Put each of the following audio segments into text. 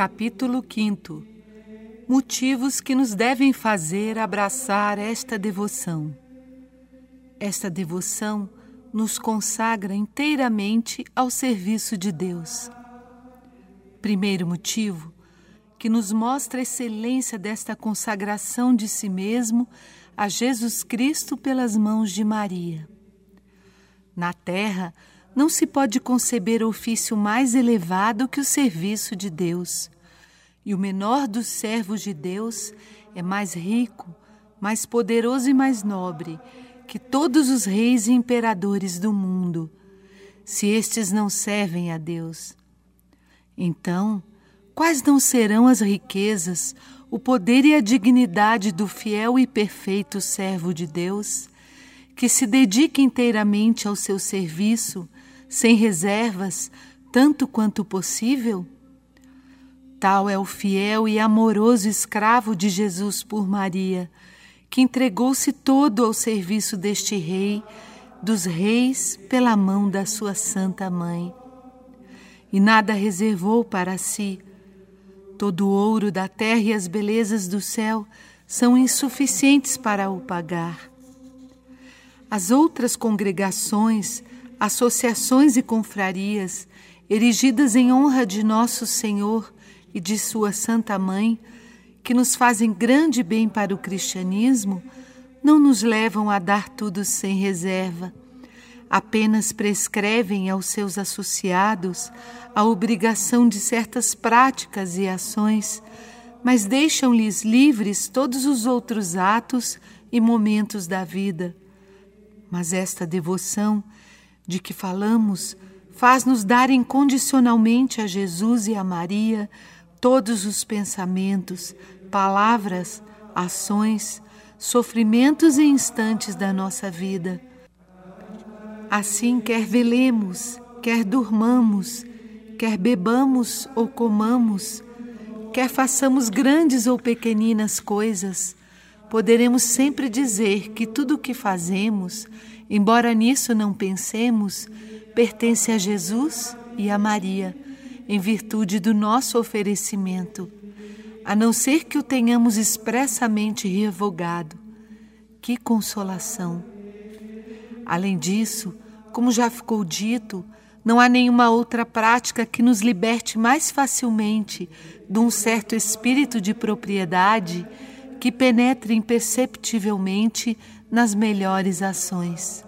Capítulo 5. Motivos que nos devem fazer abraçar esta devoção. Esta devoção nos consagra inteiramente ao serviço de Deus. Primeiro motivo, que nos mostra a excelência desta consagração de si mesmo a Jesus Cristo pelas mãos de Maria. Na terra, não se pode conceber ofício mais elevado que o serviço de Deus. E o menor dos servos de Deus é mais rico, mais poderoso e mais nobre que todos os reis e imperadores do mundo, se estes não servem a Deus. Então, quais não serão as riquezas, o poder e a dignidade do fiel e perfeito servo de Deus, que se dedica inteiramente ao seu serviço, sem reservas, tanto quanto possível? Tal é o fiel e amoroso escravo de Jesus por Maria, que entregou-se todo ao serviço deste Rei, dos reis, pela mão da sua Santa Mãe. E nada reservou para si. Todo o ouro da terra e as belezas do céu são insuficientes para o pagar. As outras congregações, associações e confrarias, erigidas em honra de nosso Senhor e de sua Santa Mãe, que nos fazem grande bem para o cristianismo, não nos levam a dar tudo sem reserva. Apenas prescrevem aos seus associados a obrigação de certas práticas e ações, mas deixam-lhes livres todos os outros atos e momentos da vida. Mas esta devoção de que falamos faz-nos dar incondicionalmente a Jesus e a Maria todos os pensamentos, palavras, ações, sofrimentos e instantes da nossa vida. Assim, quer velemos, quer durmamos, quer bebamos ou comamos, quer façamos grandes ou pequeninas coisas, poderemos sempre dizer que tudo o que fazemos, embora nisso não pensemos, pertence a Jesus e a Maria, em virtude do nosso oferecimento, a não ser que o tenhamos expressamente revogado. Que consolação! Além disso, como já ficou dito, não há nenhuma outra prática que nos liberte mais facilmente de um certo espírito de propriedade que penetre imperceptivelmente nas melhores ações.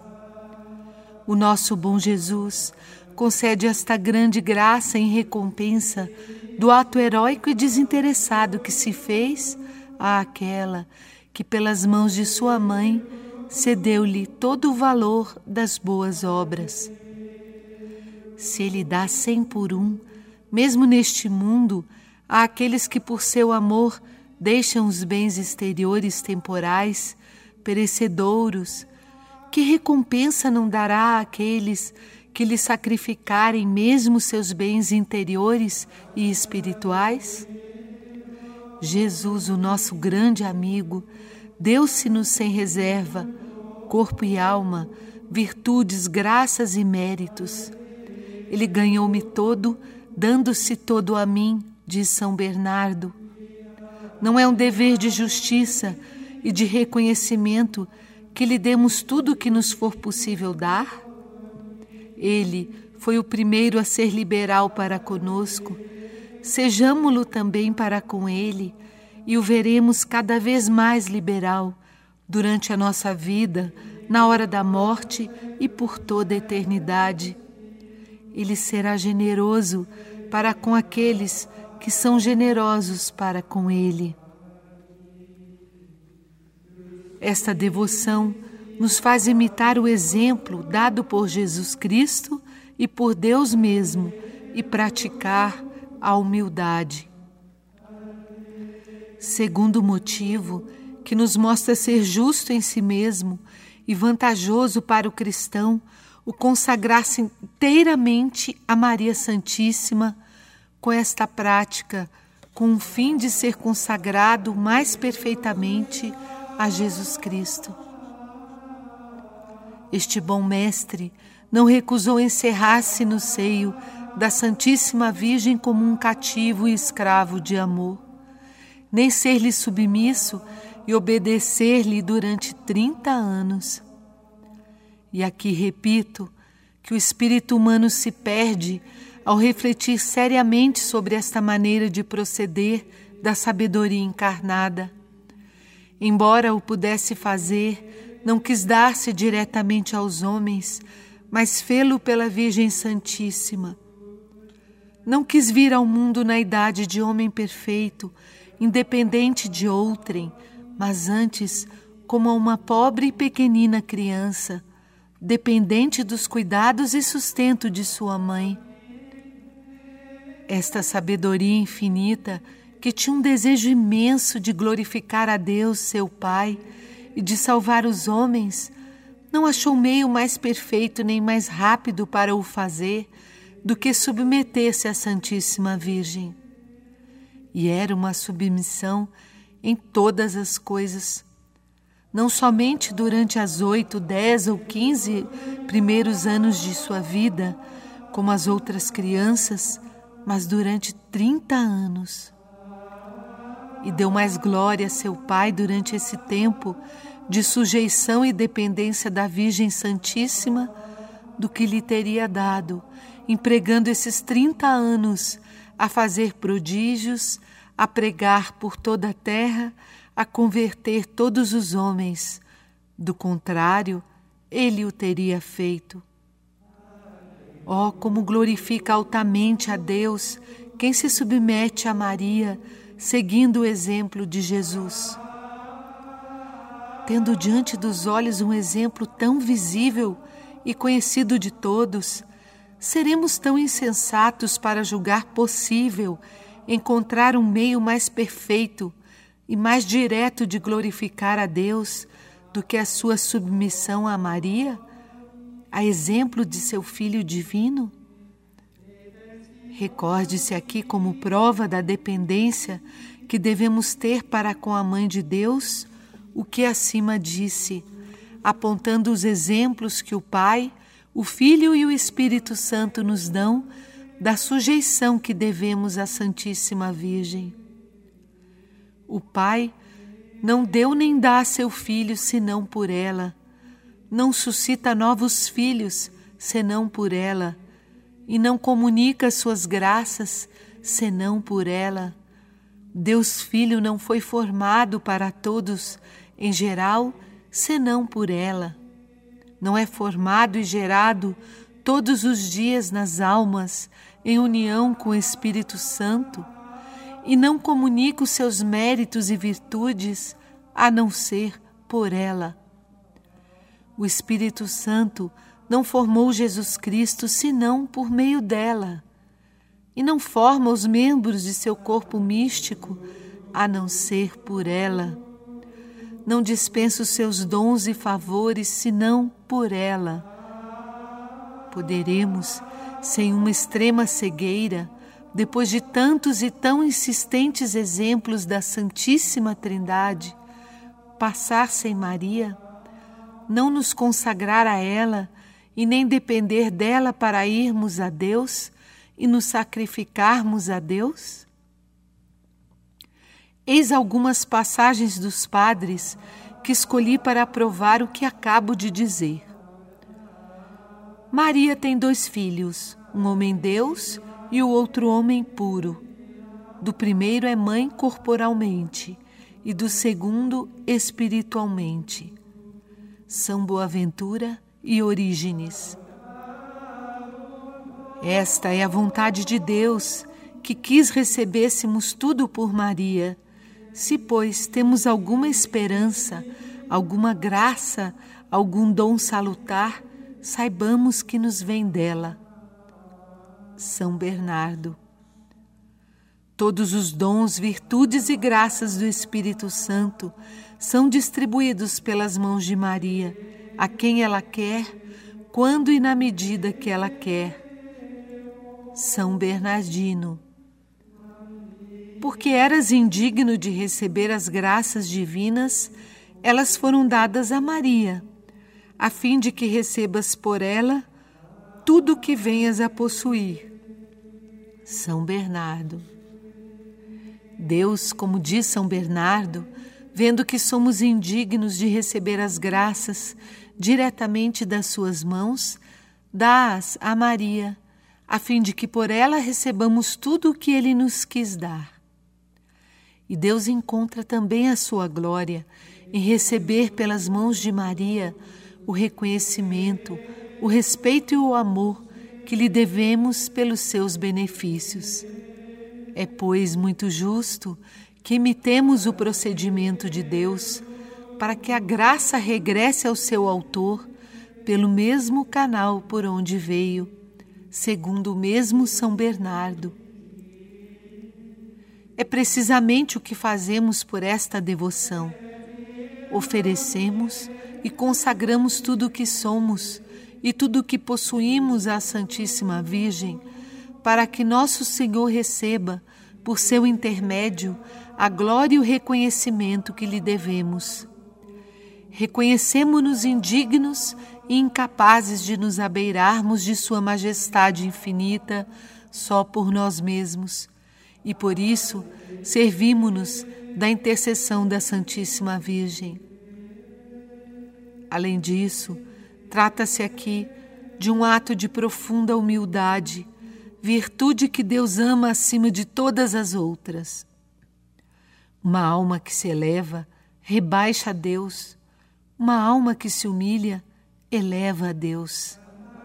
O nosso bom Jesus concede esta grande graça em recompensa do ato heróico e desinteressado que se fez àquela que, pelas mãos de sua mãe, cedeu-lhe todo o valor das boas obras. Se ele dá 100 por 1, mesmo neste mundo, àqueles que por seu amor deixam os bens exteriores temporais, perecedouros, que recompensa não dará àqueles que lhe sacrificarem mesmo seus bens interiores e espirituais? Jesus, o nosso grande amigo, deu-se-nos sem reserva, corpo e alma, virtudes, graças e méritos. Ele ganhou-me todo, dando-se todo a mim, diz São Bernardo. Não é um dever de justiça e de reconhecimento que lhe demos tudo o que nos for possível dar? Ele foi o primeiro a ser liberal para conosco. Sejamo-lo também para com ele e o veremos cada vez mais liberal durante a nossa vida, na hora da morte e por toda a eternidade. Ele será generoso para com aqueles que são generosos para com ele. Esta devoção nos faz imitar o exemplo dado por Jesus Cristo e por Deus mesmo e praticar a humildade. Segundo motivo, que nos mostra ser justo em si mesmo e vantajoso para o cristão o consagrar-se inteiramente a Maria Santíssima com esta prática, com o fim de ser consagrado mais perfeitamente a Jesus Cristo. Este bom mestre não recusou encerrar-se no seio da Santíssima Virgem como um cativo e escravo de amor, nem ser-lhe submisso e obedecer-lhe durante 30 anos. E aqui repito que o espírito humano se perde ao refletir seriamente sobre esta maneira de proceder da sabedoria encarnada. Embora o pudesse fazer, não quis dar-se diretamente aos homens, mas fê-lo pela Virgem Santíssima. Não quis vir ao mundo na idade de homem perfeito, independente de outrem, mas antes como uma pobre e pequenina criança, dependente dos cuidados e sustento de sua mãe. Esta sabedoria infinita, que tinha um desejo imenso de glorificar a Deus, seu Pai, e de salvar os homens, não achou meio mais perfeito nem mais rápido para o fazer do que submeter-se à Santíssima Virgem. E era uma submissão em todas as coisas, não somente durante as 8, 10 ou 15 primeiros anos de sua vida, como as outras crianças, mas durante 30 anos. E deu mais glória a seu Pai durante esse tempo de sujeição e dependência da Virgem Santíssima do que lhe teria dado, empregando esses 30 anos a fazer prodígios, a pregar por toda a terra, a converter todos os homens. Do contrário, ele o teria feito. Oh, como glorifica altamente a Deus quem se submete a Maria, seguindo o exemplo de Jesus. Tendo diante dos olhos um exemplo tão visível e conhecido de todos, seremos tão insensatos para julgar possível encontrar um meio mais perfeito e mais direto de glorificar a Deus do que a sua submissão a Maria, a exemplo de seu Filho divino? Recorde-se aqui como prova da dependência que devemos ter para com a Mãe de Deus o que acima disse, apontando os exemplos que o Pai, o Filho e o Espírito Santo nos dão da sujeição que devemos à Santíssima Virgem. O Pai não deu nem dá a seu Filho senão por ela, não suscita novos filhos senão por ela, e não comunica suas graças senão por ela. Deus Filho não foi formado para todos, em geral, senão por ela. Não é formado e gerado todos os dias nas almas, em união com o Espírito Santo, e não comunica os seus méritos e virtudes, a não ser por ela. O Espírito Santo não formou Jesus Cristo senão por meio dela, e não forma os membros de seu corpo místico, a não ser por ela. Não dispensa os seus dons e favores senão por ela. Poderemos, sem uma extrema cegueira, depois de tantos e tão insistentes exemplos da Santíssima Trindade, passar sem Maria, não nos consagrar a ela e nem depender dela para irmos a Deus e nos sacrificarmos a Deus? Eis algumas passagens dos padres que escolhi para provar o que acabo de dizer. Maria tem 2 filhos, um homem-deus e o outro homem puro. Do primeiro é mãe corporalmente e do segundo espiritualmente. São Boaventura e Orígenes. Esta é a vontade de Deus, que quis recebêssemos tudo por Maria. Se, pois, temos alguma esperança, alguma graça, algum dom salutar, saibamos que nos vem dela. São Bernardo. Todos os dons, virtudes e graças do Espírito Santo são distribuídos pelas mãos de Maria, a quem ela quer, quando e na medida que ela quer. São Bernardino. Porque eras indigno de receber as graças divinas, elas foram dadas a Maria, a fim de que recebas por ela tudo o que venhas a possuir. São Bernardo. Deus, como diz São Bernardo, vendo que somos indignos de receber as graças diretamente das suas mãos, dá-as a Maria, a fim de que por ela recebamos tudo o que Ele nos quis dar. E Deus encontra também a sua glória em receber pelas mãos de Maria o reconhecimento, o respeito e o amor que lhe devemos pelos seus benefícios. É, pois, muito justo que imitemos o procedimento de Deus para que a graça regresse ao seu autor pelo mesmo canal por onde veio, segundo o mesmo São Bernardo. É precisamente o que fazemos por esta devoção. Oferecemos e consagramos tudo o que somos e tudo o que possuímos à Santíssima Virgem, para que nosso Senhor receba, por seu intermédio, a glória e o reconhecimento que lhe devemos. Reconhecemo-nos indignos e incapazes de nos abeirarmos de sua majestade infinita só por nós mesmos, e por isso servimo-nos da intercessão da Santíssima Virgem. Além disso, trata-se aqui de um ato de profunda humildade, virtude que Deus ama acima de todas as outras. Uma alma que se eleva, rebaixa a Deus. Uma alma que se humilha, eleva a Deus.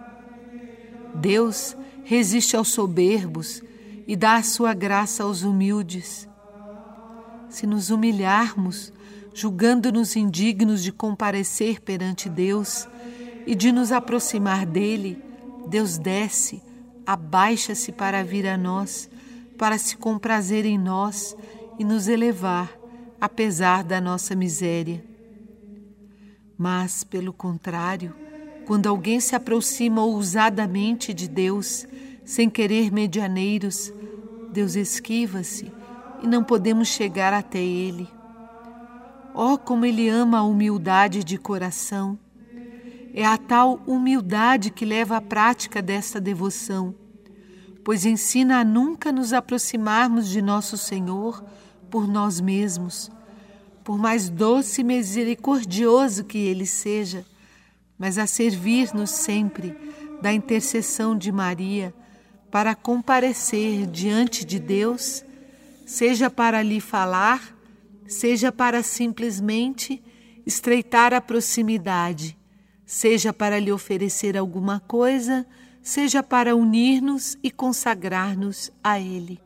Deus resiste aos soberbos e dá a sua graça aos humildes. Se nos humilharmos, julgando-nos indignos de comparecer perante Deus e de nos aproximar dele, Deus desce, abaixa-se para vir a nós, para se comprazer em nós e nos elevar, apesar da nossa miséria. Mas, pelo contrário, quando alguém se aproxima ousadamente de Deus, sem querer medianeiros, Deus esquiva-se e não podemos chegar até Ele. Oh, como Ele ama a humildade de coração! É a tal humildade que leva à prática desta devoção, pois ensina a nunca nos aproximarmos de nosso Senhor por nós mesmos, por mais doce e misericordioso que Ele seja, mas a servir-nos sempre da intercessão de Maria para comparecer diante de Deus, seja para lhe falar, seja para simplesmente estreitar a proximidade, seja para lhe oferecer alguma coisa, seja para unir-nos e consagrar-nos a Ele.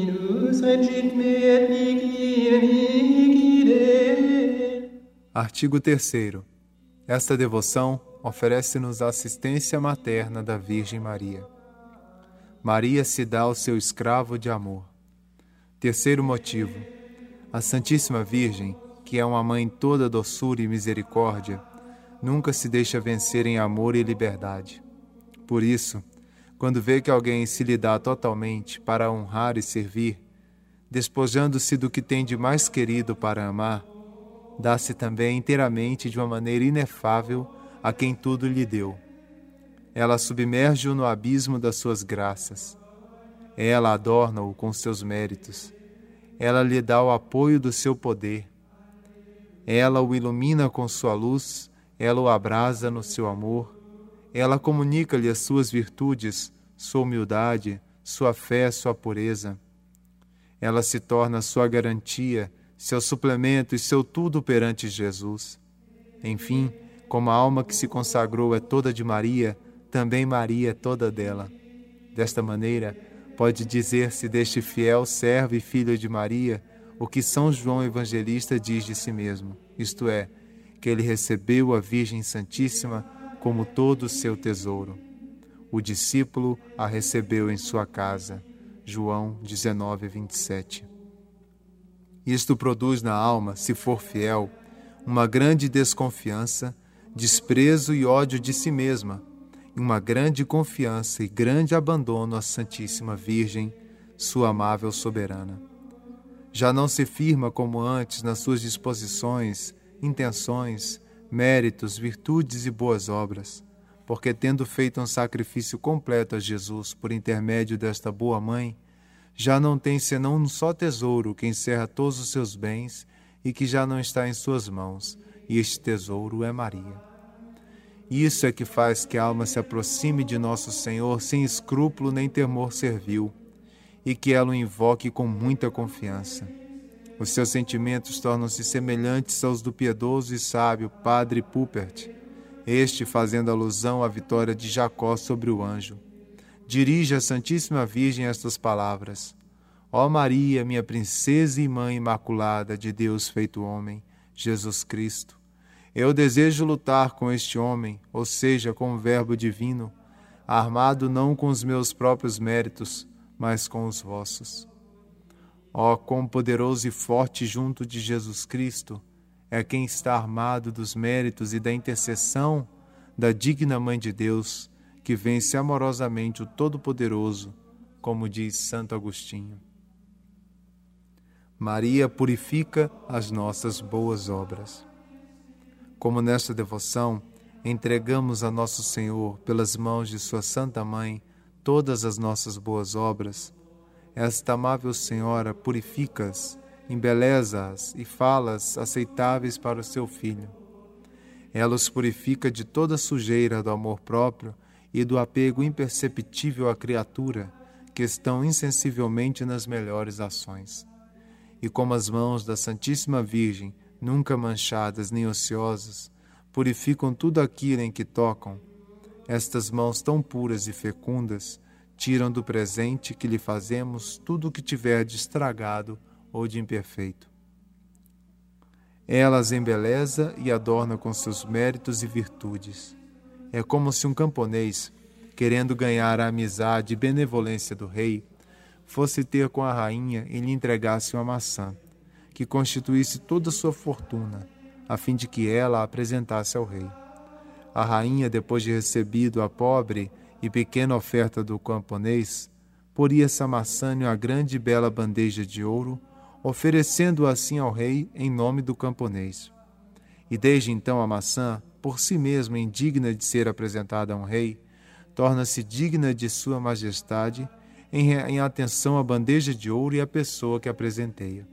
Artigo 3º. Esta devoção oferece-nos a assistência materna da Virgem Maria. Maria se dá ao seu escravo de amor. Terceiro motivo. A Santíssima Virgem, que é uma mãe toda doçura e misericórdia, nunca se deixa vencer em amor e liberdade. Por isso, quando vê que alguém se lhe dá totalmente para honrar e servir, despojando-se do que tem de mais querido para amar, dá-se também inteiramente de uma maneira inefável a quem tudo lhe deu. Ela submerge-o no abismo das suas graças. Ela adorna-o com seus méritos. Ela lhe dá o apoio do seu poder. Ela o ilumina com sua luz, ela o abrasa no seu amor. Ela comunica-lhe as suas virtudes, sua humildade, sua fé, sua pureza. Ela se torna sua garantia, seu suplemento e seu tudo perante Jesus. Enfim, como a alma que se consagrou é toda de Maria, também Maria é toda dela. Desta maneira, pode dizer-se deste fiel servo e filho de Maria o que São João Evangelista diz de si mesmo, isto é, que ele recebeu a Virgem Santíssima como todo o seu tesouro. O discípulo a recebeu em sua casa. João 19:27. Isto produz na alma, se for fiel, uma grande desconfiança, desprezo e ódio de si mesma, e uma grande confiança e grande abandono à Santíssima Virgem, sua amável soberana. Já não se firma como antes nas suas disposições, intenções, méritos, virtudes e boas obras, porque tendo feito um sacrifício completo a Jesus por intermédio desta boa mãe, já não tem senão um só tesouro que encerra todos os seus bens e que já não está em suas mãos, e este tesouro é Maria. Isso é que faz que a alma se aproxime de nosso Senhor sem escrúpulo nem temor servil, e que ela o invoque com muita confiança. Os seus sentimentos tornam-se semelhantes aos do piedoso e sábio padre Pupert, este fazendo alusão à vitória de Jacó sobre o anjo. Dirige à Santíssima Virgem estas palavras: Ó Maria, minha princesa e mãe imaculada de Deus feito homem, Jesus Cristo, eu desejo lutar com este homem, ou seja, com o Verbo divino, armado não com os meus próprios méritos, mas com os vossos. Ó, quão poderoso e forte junto de Jesus Cristo é quem está armado dos méritos e da intercessão da digna Mãe de Deus, que vence amorosamente o Todo-Poderoso, como diz Santo Agostinho. Maria purifica as nossas boas obras. Como nesta devoção, entregamos a Nosso Senhor, pelas mãos de Sua Santa Mãe, todas as nossas boas obras, esta amável Senhora purifica-as, embeleza-as e fala-as aceitáveis para o seu Filho. Ela os purifica de toda a sujeira do amor próprio e do apego imperceptível à criatura, que estão insensivelmente nas melhores ações. E como as mãos da Santíssima Virgem, nunca manchadas nem ociosas, purificam tudo aquilo em que tocam, estas mãos tão puras e fecundas tiram do presente que lhe fazemos tudo o que tiver de estragado ou de imperfeito. Ela as embeleza e adorna com seus méritos e virtudes. É como se um camponês, querendo ganhar a amizade e benevolência do rei, fosse ter com a rainha e lhe entregasse uma maçã, que constituísse toda a sua fortuna, a fim de que ela a apresentasse ao rei. A rainha, depois de recebido a pobre e pequena oferta do camponês, poria essa maçã em uma grande e bela bandeja de ouro, oferecendo-a assim ao rei em nome do camponês. E desde então a maçã, por si mesma indigna de ser apresentada a um rei, torna-se digna de sua majestade em atenção à bandeja de ouro e à pessoa que a presenteia.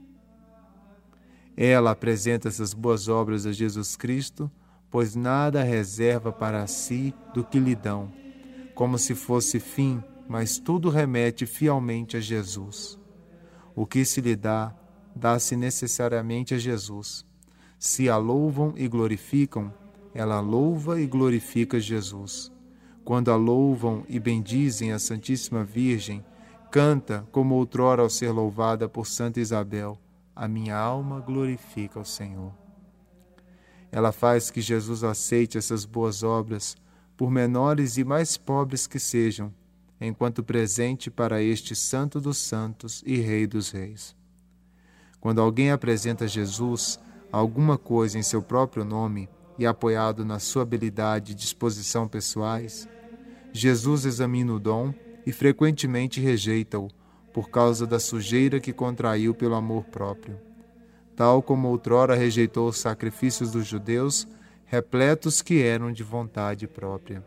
Ela apresenta essas boas obras a Jesus Cristo, pois nada reserva para si do que lhe dão, como se fosse fim, mas tudo remete fielmente a Jesus. O que se lhe dá, dá-se necessariamente a Jesus. Se a louvam e glorificam, ela louva e glorifica Jesus. Quando a louvam e bendizem a Santíssima Virgem, canta, como outrora ao ser louvada por Santa Isabel: a minha alma glorifica ao Senhor. Ela faz que Jesus aceite essas boas obras, por menores e mais pobres que sejam, enquanto presente para este Santo dos Santos e Rei dos Reis. Quando alguém apresenta a Jesus alguma coisa em seu próprio nome e apoiado na sua habilidade e disposição pessoais, Jesus examina o dom e frequentemente rejeita-o por causa da sujeira que contraiu pelo amor próprio. Tal como outrora rejeitou os sacrifícios dos judeus, repletos que eram de vontade própria.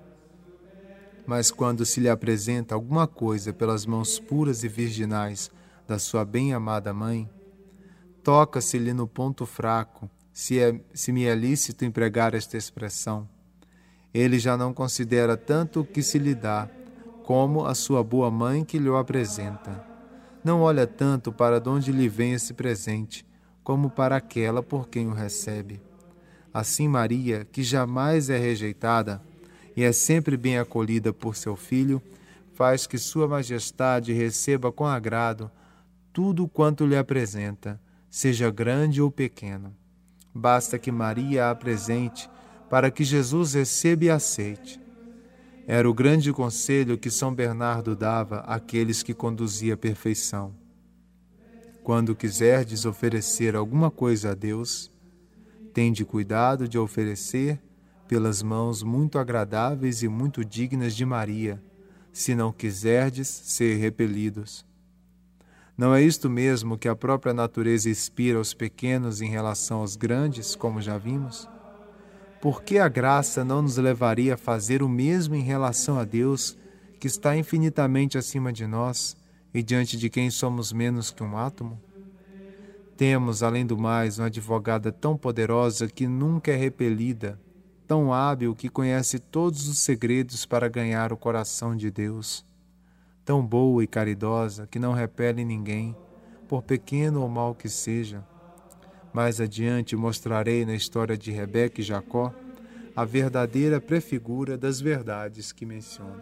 Mas quando se lhe apresenta alguma coisa pelas mãos puras e virginais da sua bem-amada mãe, toca-se-lhe no ponto fraco, se me é lícito empregar esta expressão. Ele já não considera tanto o que se lhe dá, como a sua boa mãe que lhe o apresenta. Não olha tanto para de onde lhe vem esse presente, como para aquela por quem o recebe. Assim Maria, que jamais é rejeitada e é sempre bem acolhida por seu filho, faz que Sua Majestade receba com agrado tudo quanto lhe apresenta, seja grande ou pequeno. Basta que Maria a apresente para que Jesus receba e aceite. Era o grande conselho que São Bernardo dava àqueles que conduzia à perfeição. Quando quiserdes oferecer alguma coisa a Deus, tende cuidado de oferecer pelas mãos muito agradáveis e muito dignas de Maria, se não quiserdes ser repelidos. Não é isto mesmo que a própria natureza inspira aos pequenos em relação aos grandes, como já vimos? por que a graça não nos levaria a fazer o mesmo em relação a Deus, que está infinitamente acima de nós e diante de quem somos menos que um átomo? Temos, além do mais, uma advogada tão poderosa que nunca é repelida, tão hábil que conhece todos os segredos para ganhar o coração de Deus, tão boa e caridosa que não repele ninguém, por pequeno ou mal que seja. Mais adiante mostrarei na história de Rebeca e Jacó a verdadeira prefigura das verdades que menciono.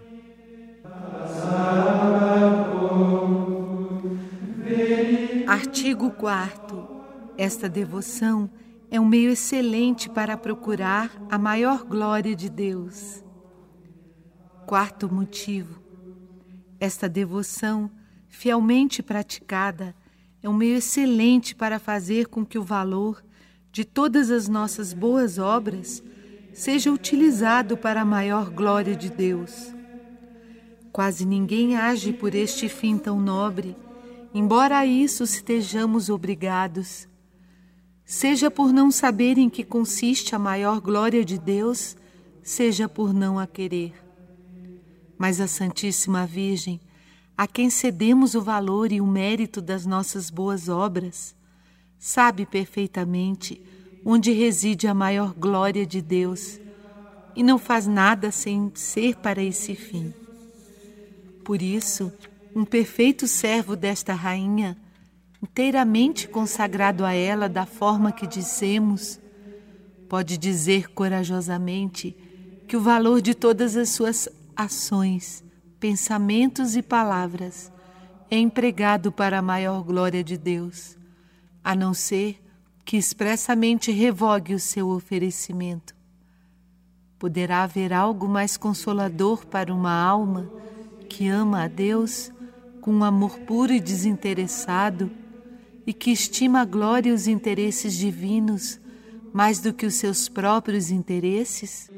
Artigo 4º. Esta devoção é um meio excelente para procurar a maior glória de Deus. Quarto motivo. Esta devoção, fielmente praticada, é um meio excelente para fazer com que o valor de todas as nossas boas obras seja utilizado para a maior glória de Deus. Quase ninguém age por este fim tão nobre, embora a isso estejamos obrigados. Seja por não saber em que consiste a maior glória de Deus, seja por não a querer. Mas a Santíssima Virgem, a quem cedemos o valor e o mérito das nossas boas obras, sabe perfeitamente onde reside a maior glória de Deus e não faz nada sem ser para esse fim. Por isso, um perfeito servo desta rainha, inteiramente consagrado a ela da forma que dissemos, pode dizer corajosamente que o valor de todas as suas ações, pensamentos e palavras é empregado para a maior glória de Deus, a não ser que expressamente revogue o seu oferecimento. Poderá haver algo mais consolador para uma alma que ama a Deus com um amor puro e desinteressado e que estima a glória e os interesses divinos mais do que os seus próprios interesses?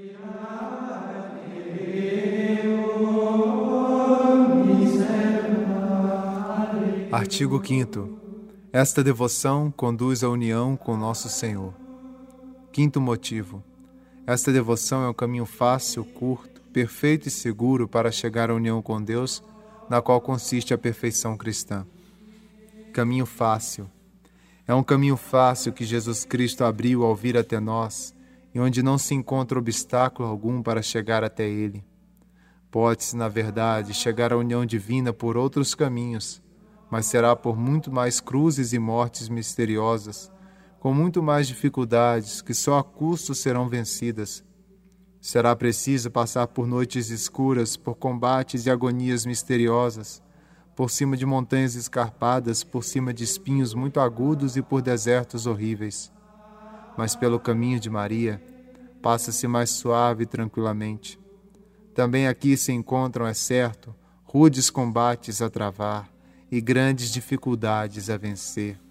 Artigo 5º. Esta devoção conduz à união com Nosso Senhor. Quinto motivo. Esta devoção é um caminho fácil, curto, perfeito e seguro para chegar à união com Deus, na qual consiste a perfeição cristã. Caminho fácil. É um caminho fácil que Jesus Cristo abriu ao vir até nós e onde não se encontra obstáculo algum para chegar até Ele. Pode-se, na verdade, chegar à união divina por outros caminhos, mas será por muito mais cruzes e mortes misteriosas, com muito mais dificuldades que só a custo serão vencidas. Será preciso passar por noites escuras, por combates e agonias misteriosas, por cima de montanhas escarpadas, por cima de espinhos muito agudos e por desertos horríveis. Mas pelo caminho de Maria, passa-se mais suave e tranquilamente. Também aqui se encontram, é certo, rudes combates a travar e grandes dificuldades a vencer.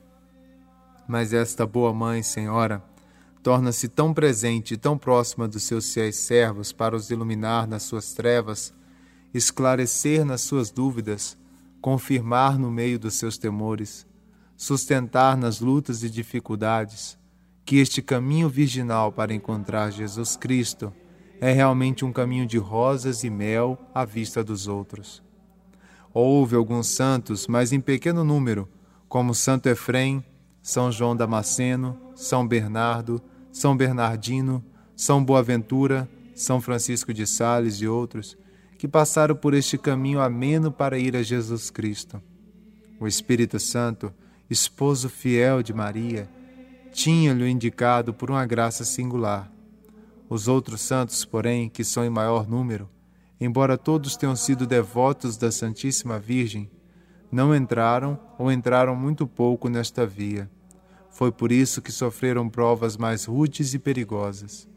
Mas esta boa Mãe, Senhora, torna-se tão presente e tão próxima dos seus fiéis servos para os iluminar nas suas trevas, esclarecer nas suas dúvidas, confirmar no meio dos seus temores, sustentar nas lutas e dificuldades, que este caminho virginal para encontrar Jesus Cristo é realmente um caminho de rosas e mel à vista dos outros. Houve alguns santos, mas em pequeno número, como Santo Efrem, São João Damasceno, São Bernardo, São Bernardino, São Boaventura, São Francisco de Sales e outros, que passaram por este caminho ameno para ir a Jesus Cristo. O Espírito Santo, esposo fiel de Maria, tinha-lhe indicado por uma graça singular. Os outros santos, porém, que são em maior número, embora todos tenham sido devotos da Santíssima Virgem, não entraram ou entraram muito pouco nesta via. Foi por isso que sofreram provas mais rudes e perigosas.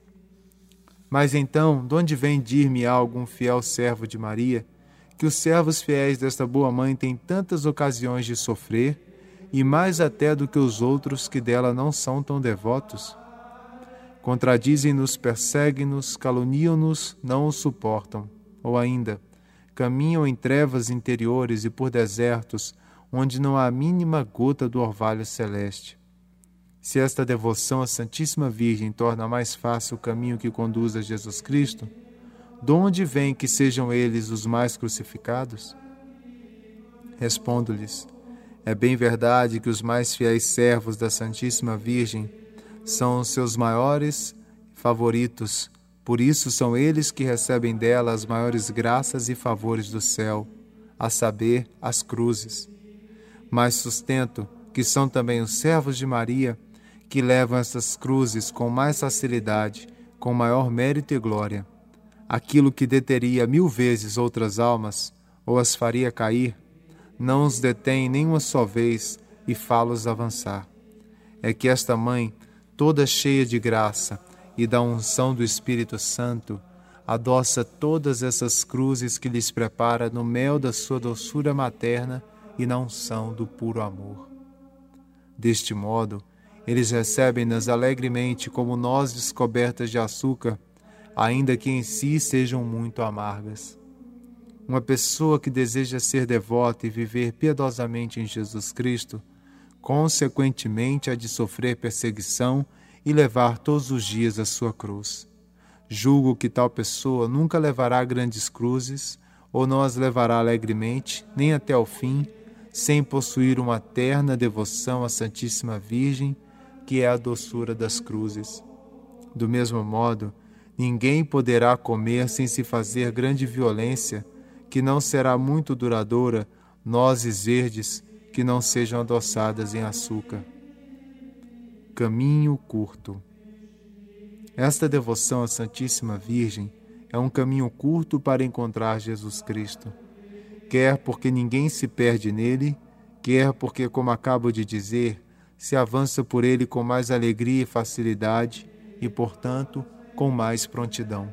Mas então, de onde vem dir-me algum fiel servo de Maria, que os servos fiéis desta boa mãe têm tantas ocasiões de sofrer, e mais até do que os outros que dela não são tão devotos? Contradizem-nos, perseguem-nos, caluniam-nos, não os suportam. Ou ainda, caminham em trevas interiores e por desertos, onde não há a mínima gota do orvalho celeste. Se esta devoção à Santíssima Virgem torna mais fácil o caminho que conduz a Jesus Cristo, de onde vem que sejam eles os mais crucificados? Respondo-lhes: é bem verdade que os mais fiéis servos da Santíssima Virgem são os seus maiores favoritos, por isso são eles que recebem dela as maiores graças e favores do céu, a saber, as cruzes. Mas sustento que são também os servos de Maria que levam essas cruzes com mais facilidade, com maior mérito e glória. Aquilo que deteria 1000 vezes outras almas, ou as faria cair, não os detém nenhuma só vez e fá-los avançar. É que esta mãe, toda cheia de graça e da unção do Espírito Santo, adoça todas essas cruzes que lhes prepara no mel da sua doçura materna e na unção do puro amor. Deste modo, eles recebem-nas alegremente como nós descobertas de açúcar, ainda que em si sejam muito amargas. Uma pessoa que deseja ser devota e viver piedosamente em Jesus Cristo, consequentemente há de sofrer perseguição e levar todos os dias a sua cruz. Julgo que tal pessoa nunca levará grandes cruzes, ou não as levará alegremente, nem até o fim, sem possuir uma terna devoção à Santíssima Virgem, que é a doçura das cruzes. Do mesmo modo, ninguém poderá comer sem se fazer grande violência, que não será muito duradoura, nozes verdes que não sejam adoçadas em açúcar. Caminho curto. Esta devoção à Santíssima Virgem é um caminho curto para encontrar Jesus Cristo, quer porque ninguém se perde nele, quer porque, como acabo de dizer, se avança por ele com mais alegria e facilidade e, portanto, com mais prontidão.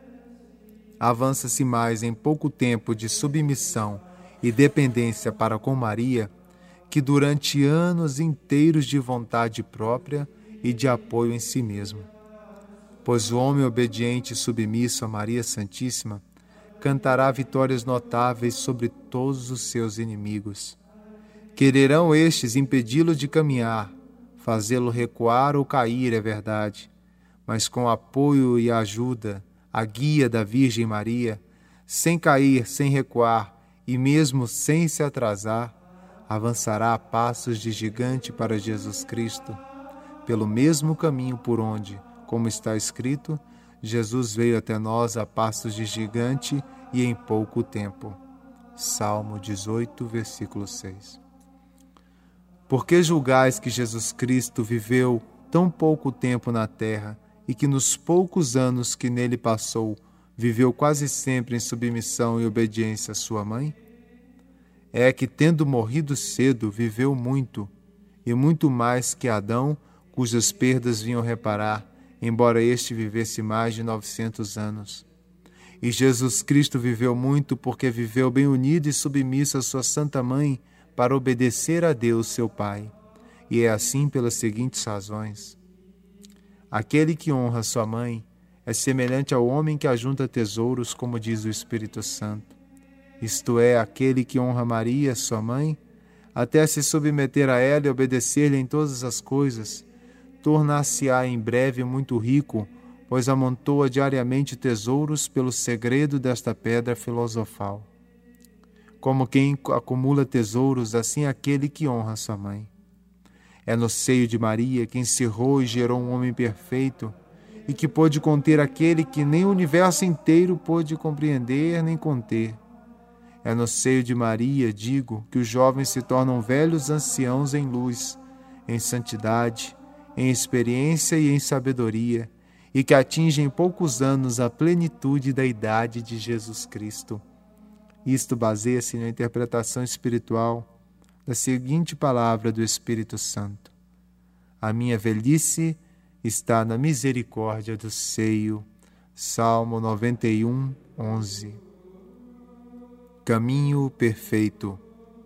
Avança-se mais em pouco tempo de submissão e dependência para com Maria que durante anos inteiros de vontade própria e de apoio em si mesmo. Pois o homem obediente e submisso a Maria Santíssima cantará vitórias notáveis sobre todos os seus inimigos. Quererão estes impedi-lo de caminhar, fazê-lo recuar ou cair, é verdade, mas com o apoio e a ajuda, a guia da Virgem Maria, sem cair, sem recuar e mesmo sem se atrasar, avançará a passos de gigante para Jesus Cristo, pelo mesmo caminho por onde, como está escrito, Jesus veio até nós a passos de gigante e em pouco tempo. Salmo 18, versículo 6. Por que julgais que Jesus Cristo viveu tão pouco tempo na terra e que nos poucos anos que nele passou, viveu quase sempre em submissão e obediência à sua mãe? É que, tendo morrido cedo, viveu muito, e muito mais que Adão, cujas perdas vinham reparar, embora este vivesse mais de 900 anos. E Jesus Cristo viveu muito porque viveu bem unido e submisso à sua Santa Mãe para obedecer a Deus, seu Pai. E é assim pelas seguintes razões. Aquele que honra sua mãe é semelhante ao homem que ajunta tesouros, como diz o Espírito Santo. Isto é, aquele que honra Maria, sua mãe, até se submeter a ela e obedecer-lhe em todas as coisas, tornar-se-á em breve muito rico, pois amontoa diariamente tesouros pelo segredo desta pedra filosofal. Como quem acumula tesouros, assim aquele que honra sua mãe. É no seio de Maria que encerrou e gerou um homem perfeito e que pôde conter aquele que nem o universo inteiro pôde compreender nem conter. É no seio de Maria, digo, que os jovens se tornam velhos anciãos em luz, em santidade, em experiência e em sabedoria, e que atingem em poucos anos a plenitude da idade de Jesus Cristo. Isto baseia-se na interpretação espiritual da seguinte palavra do Espírito Santo: a minha velhice está na misericórdia do seio. Salmo 91, 11. Caminho perfeito.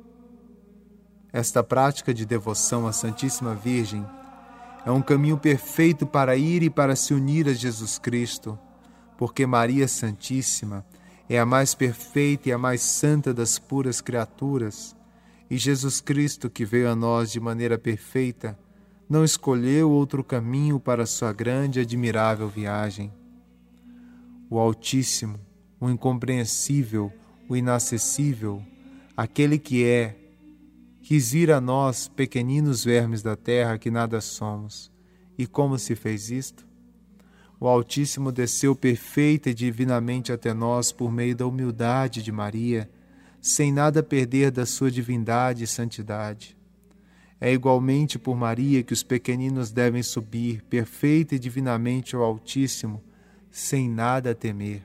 Esta prática de devoção à Santíssima Virgem é um caminho perfeito para ir e para se unir a Jesus Cristo, porque Maria Santíssima é a mais perfeita e a mais santa das puras criaturas, e Jesus Cristo, que veio a nós de maneira perfeita, não escolheu outro caminho para sua grande e admirável viagem. O Altíssimo, o incompreensível, o inacessível, aquele que é, quis ir a nós, pequeninos vermes da terra que nada somos. E como se fez isto? O Altíssimo desceu perfeita e divinamente até nós por meio da humildade de Maria, sem nada perder da sua divindade e santidade. É igualmente por Maria que os pequeninos devem subir perfeita e divinamente ao Altíssimo, sem nada temer.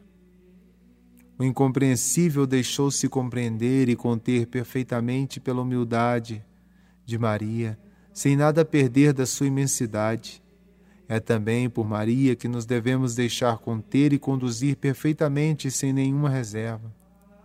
O incompreensível deixou-se compreender e conter perfeitamente pela humildade de Maria, sem nada perder da sua imensidade. É também por Maria que nos devemos deixar conter e conduzir perfeitamente sem nenhuma reserva.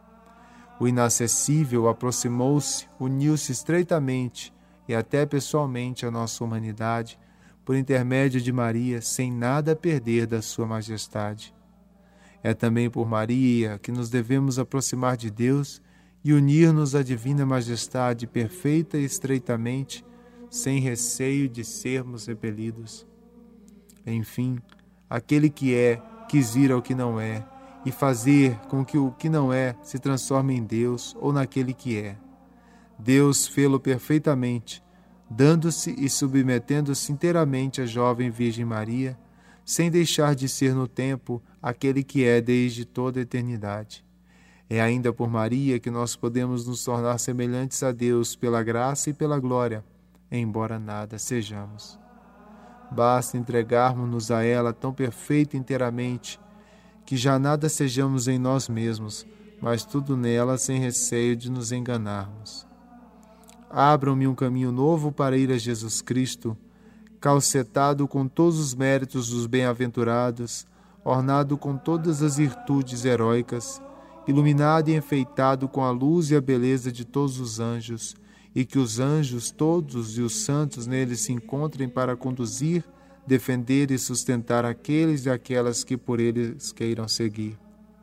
O inacessível aproximou-se, uniu-se estreitamente e até pessoalmente à nossa humanidade, por intermédio de Maria, sem nada perder da sua majestade. É também por Maria que nos devemos aproximar de Deus e unir-nos à divina majestade perfeita e estreitamente, sem receio de sermos repelidos. Enfim, aquele que é, quis ir ao que não é, e fazer com que o que não é se transforme em Deus ou naquele que é. Deus fê-lo perfeitamente, dando-se e submetendo-se inteiramente à jovem Virgem Maria, sem deixar de ser no tempo aquele que é desde toda a eternidade. É ainda por Maria que nós podemos nos tornar semelhantes a Deus pela graça e pela glória, embora nada sejamos. Basta entregarmos-nos a ela tão perfeita inteiramente, que já nada sejamos em nós mesmos, mas tudo nela sem receio de nos enganarmos. Abram-me um caminho novo para ir a Jesus Cristo, calcetado com todos os méritos dos bem-aventurados, ornado com todas as virtudes heróicas, iluminado e enfeitado com a luz e a beleza de todos os anjos, e que os anjos todos e os santos nele se encontrem para conduzir, defender e sustentar aqueles e aquelas que por eles queiram seguir.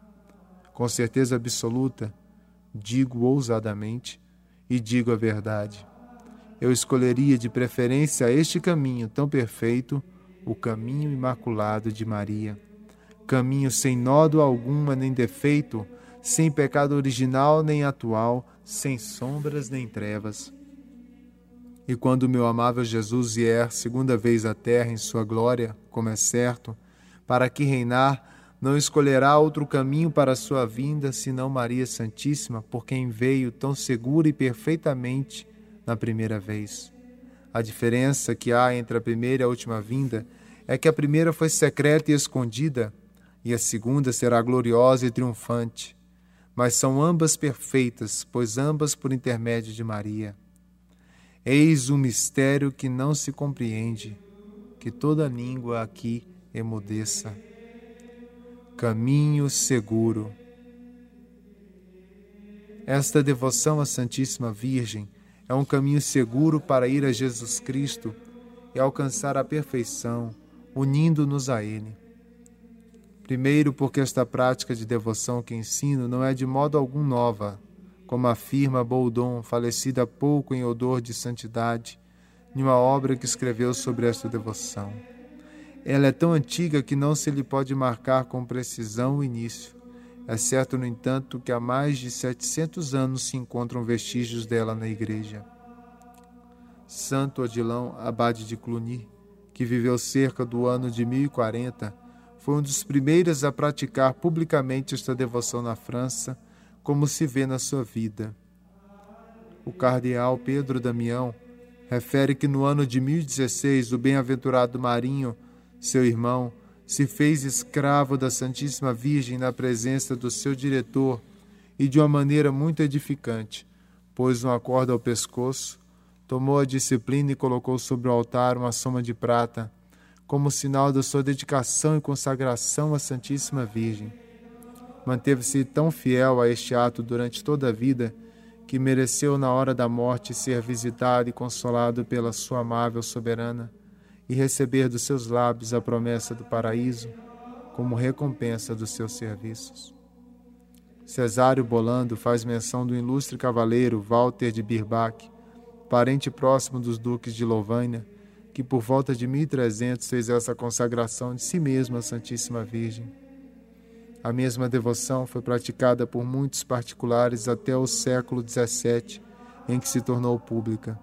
Com certeza absoluta, digo ousadamente e digo a verdade. Eu escolheria de preferência este caminho tão perfeito, o caminho imaculado de Maria. Caminho sem nódoa alguma nem defeito, sem pecado original nem atual, sem sombras nem trevas. E quando meu amável Jesus vier segunda vez à terra em sua glória, como é certo, para aqui reinar, não escolherá outro caminho para a sua vinda, senão Maria Santíssima, por quem veio tão segura e perfeitamente na primeira vez. A diferença que há entre a primeira e a última vinda é que a primeira foi secreta e escondida, e a segunda será gloriosa e triunfante. Mas são ambas perfeitas, pois ambas por intermédio de Maria. Eis um mistério que não se compreende, que toda língua aqui emudeça. Caminho seguro. Esta devoção à Santíssima Virgem é um caminho seguro para ir a Jesus Cristo e alcançar a perfeição, unindo-nos a Ele. Primeiro, porque esta prática de devoção que ensino não é de modo algum nova, como afirma Boudon, falecido há pouco em odor de santidade, em uma obra que escreveu sobre esta devoção. Ela é tão antiga que não se lhe pode marcar com precisão o início. É certo, no entanto, que há mais de 700 anos se encontram vestígios dela na Igreja. Santo Odilão, abade de Cluny, que viveu cerca do ano de 1040, foi um dos primeiros a praticar publicamente esta devoção na França, como se vê na sua vida. O cardeal Pedro Damião refere que no ano de 1016 o bem-aventurado Marinho, seu irmão, se fez escravo da Santíssima Virgem na presença do seu diretor e de uma maneira muito edificante, pôs uma corda ao pescoço, tomou a disciplina e colocou sobre o altar uma soma de prata, como sinal da sua dedicação e consagração à Santíssima Virgem. Manteve-se tão fiel a este ato durante toda a vida que mereceu na hora da morte ser visitado e consolado pela sua amável soberana e receber dos seus lábios a promessa do paraíso como recompensa dos seus serviços. Cesário Bolando faz menção do ilustre cavaleiro Walter de Birbach, parente próximo dos duques de Lovaina, que por volta de 1300 fez essa consagração de si mesmo à Santíssima Virgem. A mesma devoção foi praticada por muitos particulares até o século XVII, em que se tornou pública.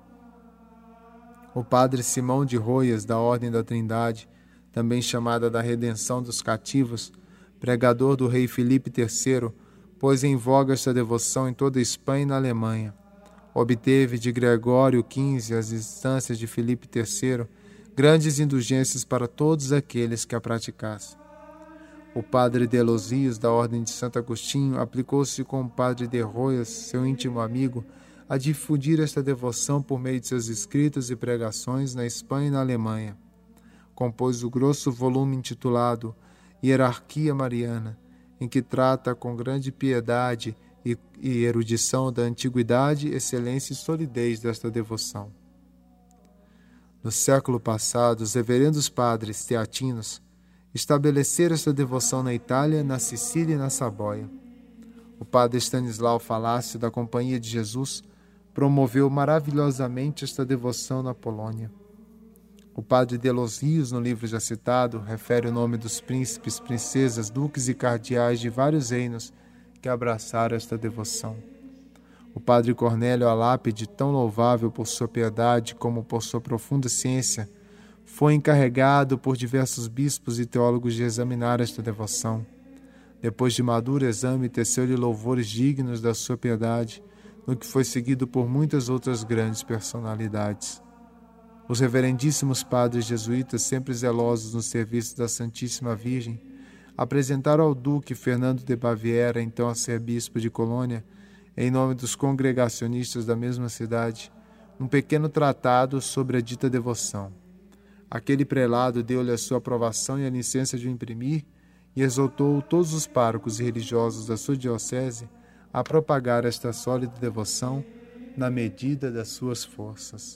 O padre Simão de Roias, da Ordem da Trindade, também chamada da Redenção dos Cativos, pregador do rei Filipe III, pôs em voga esta devoção em toda a Espanha e na Alemanha. Obteve de Gregório XV, às instâncias de Filipe III, grandes indulgências para todos aqueles que a praticassem. O padre de Elosias, da Ordem de Santo Agostinho, aplicou-se com o padre de Roias, seu íntimo amigo, a difundir esta devoção por meio de seus escritos e pregações na Espanha e na Alemanha. Compôs o grosso volume intitulado Hierarquia Mariana, em que trata com grande piedade e erudição da antiguidade, excelência e solidez desta devoção. No século passado, os reverendos padres teatinos estabeleceram esta devoção na Itália, na Sicília e na Sabóia. O padre Stanislau Falácio, da Companhia de Jesus, promoveu maravilhosamente esta devoção na Polônia. O padre de Los Rios, no livro já citado, refere o nome dos príncipes, princesas, duques e cardeais de vários reinos que abraçaram esta devoção. O padre Cornélio Alápide, tão louvável por sua piedade como por sua profunda ciência, foi encarregado por diversos bispos e teólogos de examinar esta devoção. Depois de maduro exame, teceu-lhe louvores dignos da sua piedade, no que foi seguido por muitas outras grandes personalidades. Os reverendíssimos padres jesuítas, sempre zelosos no serviço da Santíssima Virgem, apresentaram ao duque Fernando de Baviera, então arcebispo de Colônia, em nome dos congregacionistas da mesma cidade, um pequeno tratado sobre a dita devoção. Aquele prelado deu-lhe a sua aprovação e a licença de o imprimir e exortou todos os párocos e religiosos da sua diocese a propagar esta sólida devoção na medida das suas forças.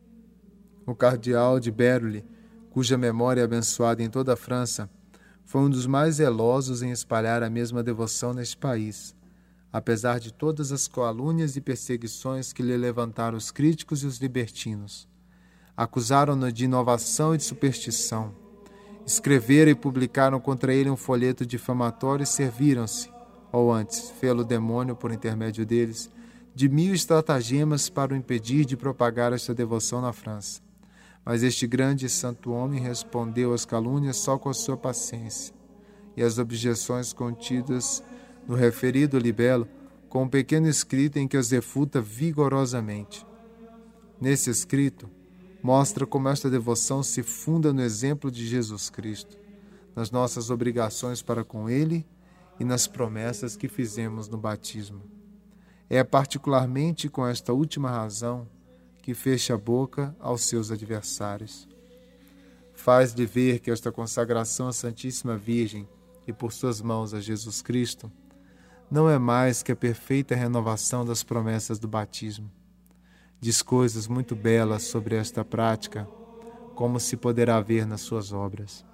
O cardeal de Berly, cuja memória é abençoada em toda a França, foi um dos mais zelosos em espalhar a mesma devoção neste país, apesar de todas as calúnias e perseguições que lhe levantaram os críticos e os libertinos. Acusaram-no de inovação e de superstição. Escreveram e publicaram contra ele um folheto difamatório e serviram-se, ou antes, fê-lo o demônio por intermédio deles, de 1000 estratagemas para o impedir de propagar esta devoção na França. Mas este grande e santo homem respondeu às calúnias só com a sua paciência, e às objeções contidas no referido libelo, com um pequeno escrito em que as refuta vigorosamente. Nesse escrito, mostra como esta devoção se funda no exemplo de Jesus Cristo, nas nossas obrigações para com Ele e nas promessas que fizemos no batismo. É particularmente com esta última razão que fecha a boca aos seus adversários. Faz-lhe ver que esta consagração à Santíssima Virgem e por suas mãos a Jesus Cristo não é mais que a perfeita renovação das promessas do batismo. Diz coisas muito belas sobre esta prática, como se poderá ver nas suas obras.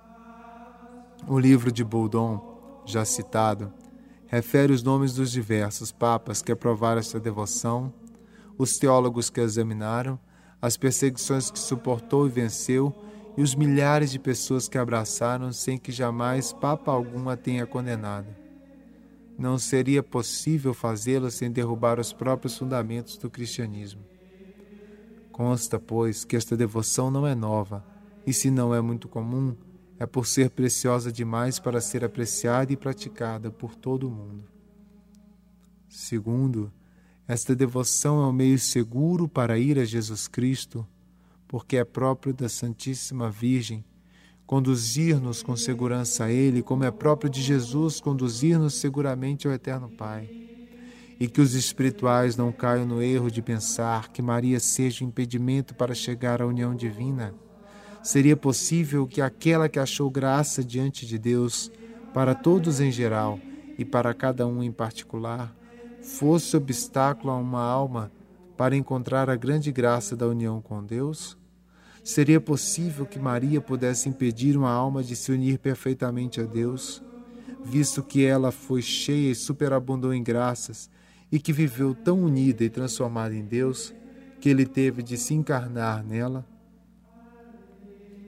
O livro de Boudon, já citado, refere os nomes dos diversos papas que aprovaram esta devoção, os teólogos que a examinaram, as perseguições que suportou e venceu e os milhares de pessoas que a abraçaram sem que jamais papa algum a tenha condenado. Não seria possível fazê-lo sem derrubar os próprios fundamentos do cristianismo. Consta, pois, que esta devoção não é nova, e se não é muito comum, é por ser preciosa demais para ser apreciada e praticada por todo o mundo. Segundo, esta devoção é um meio seguro para ir a Jesus Cristo, porque é próprio da Santíssima Virgem conduzir-nos com segurança a Ele, como é próprio de Jesus conduzir-nos seguramente ao Eterno Pai. E que os espirituais não caiam no erro de pensar que Maria seja um impedimento para chegar à união divina. Seria possível que aquela que achou graça diante de Deus, para todos em geral e para cada um em particular, fosse obstáculo a uma alma para encontrar a grande graça da união com Deus? Seria possível que Maria pudesse impedir uma alma de se unir perfeitamente a Deus, visto que ela foi cheia e superabundou em graças e que viveu tão unida e transformada em Deus que Ele teve de se encarnar nela?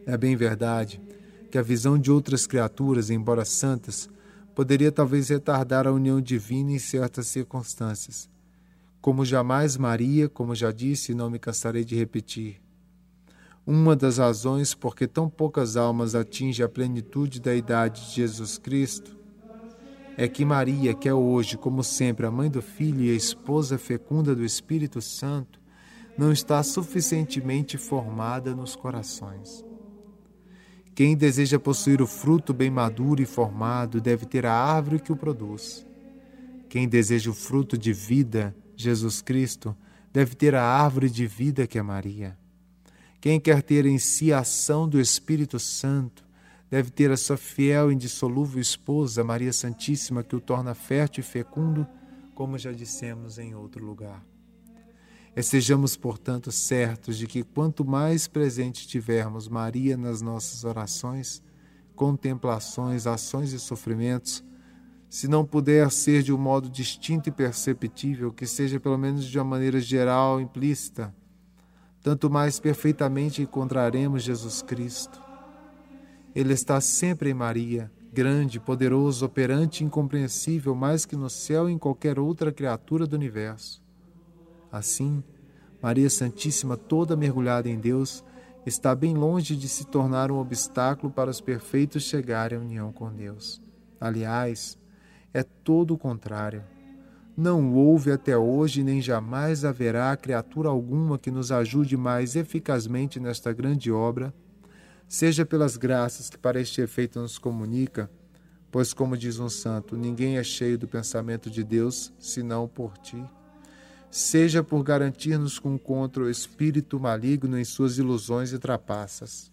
É bem verdade que a visão de outras criaturas, embora santas, poderia talvez retardar a união divina em certas circunstâncias. Como jamais Maria, como já disse e não me cansarei de repetir. Uma das razões por que tão poucas almas atingem a plenitude da idade de Jesus Cristo é que Maria, que é hoje, como sempre, a mãe do Filho e a esposa fecunda do Espírito Santo, não está suficientemente formada nos corações. Quem deseja possuir o fruto bem maduro e formado deve ter a árvore que o produz. Quem deseja o fruto de vida, Jesus Cristo, deve ter a árvore de vida que é Maria. Quem quer ter em si a ação do Espírito Santo, deve ter a sua fiel e indissolúvel esposa, Maria Santíssima, que o torna fértil e fecundo, como já dissemos em outro lugar. Sejamos, portanto, certos de que quanto mais presente tivermos Maria nas nossas orações, contemplações, ações e sofrimentos, se não puder ser de um modo distinto e perceptível, que seja pelo menos de uma maneira geral, implícita, tanto mais perfeitamente encontraremos Jesus Cristo. Ele está sempre em Maria, grande, poderoso, operante, incompreensível, mais que no céu e em qualquer outra criatura do universo. Assim, Maria Santíssima, toda mergulhada em Deus, está bem longe de se tornar um obstáculo para os perfeitos chegarem à união com Deus. Aliás, é todo o contrário. Não houve até hoje nem jamais haverá criatura alguma que nos ajude mais eficazmente nesta grande obra, seja pelas graças que para este efeito nos comunica, pois, como diz um santo, ninguém é cheio do pensamento de Deus, senão por ti, seja por garantir-nos contra o espírito maligno em suas ilusões e trapaças.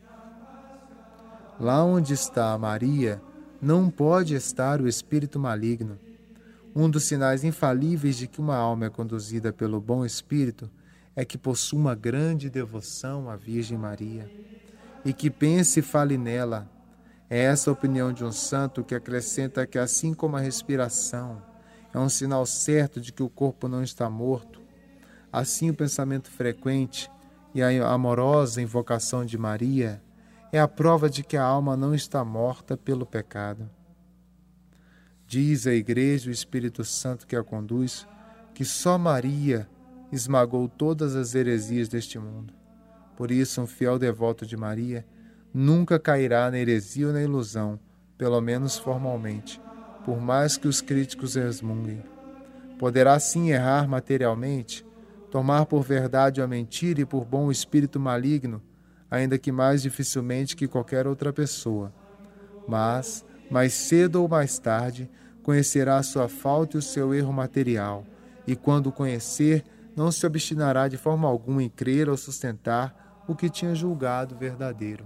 Lá onde está Maria, não pode estar o espírito maligno. Um dos sinais infalíveis de que uma alma é conduzida pelo bom espírito é que possua uma grande devoção à Virgem Maria e que pense e fale nela. É essa a opinião de um santo que acrescenta que, assim como a respiração é um sinal certo de que o corpo não está morto, assim o pensamento frequente e a amorosa invocação de Maria é a prova de que a alma não está morta pelo pecado. Diz a Igreja, o Espírito Santo que a conduz, que só Maria esmagou todas as heresias deste mundo. Por isso, um fiel devoto de Maria nunca cairá na heresia ou na ilusão, pelo menos formalmente, por mais que os críticos resmunguem. Poderá sim errar materialmente, tomar por verdade a mentira e por bom o espírito maligno, ainda que mais dificilmente que qualquer outra pessoa. Mas, mais cedo ou mais tarde, conhecerá a sua falta e o seu erro material, e quando o conhecer, não se obstinará de forma alguma em crer ou sustentar o que tinha julgado verdadeiro.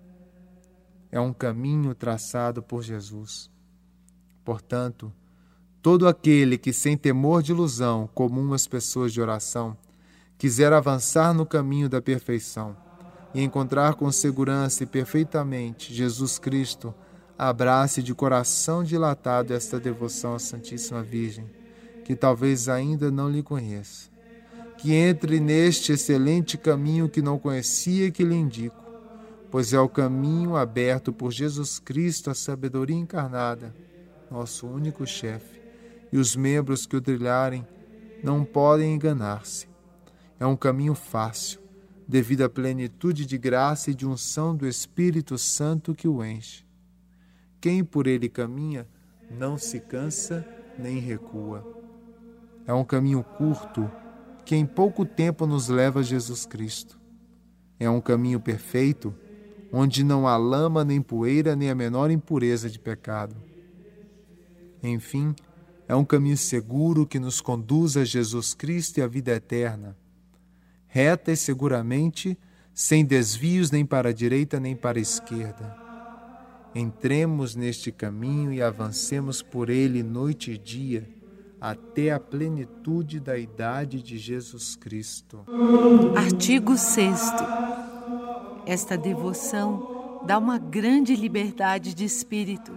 É um caminho traçado por Jesus. Portanto, todo aquele que, sem temor de ilusão, comum às pessoas de oração, quiser avançar no caminho da perfeição e encontrar com segurança e perfeitamente Jesus Cristo, abrace de coração dilatado esta devoção à Santíssima Virgem, que talvez ainda não lhe conheça. Que entre neste excelente caminho que não conhecia e que lhe indico, pois é o caminho aberto por Jesus Cristo, a sabedoria encarnada, nosso único chefe, e os membros que o trilharem não podem enganar-se. É um caminho fácil, devido à plenitude de graça e de unção do Espírito Santo que o enche. Quem por ele caminha não se cansa nem recua. É um caminho curto que em pouco tempo nos leva a Jesus Cristo. É um caminho perfeito, onde não há lama, nem poeira, nem a menor impureza de pecado. Enfim, é um caminho seguro que nos conduz a Jesus Cristo e à vida eterna, reta e seguramente, sem desvios nem para a direita nem para a esquerda. Entremos neste caminho e avancemos por ele noite e dia, até a plenitude da idade de Jesus Cristo. Artigo 6º. Esta devoção dá uma grande liberdade de espírito.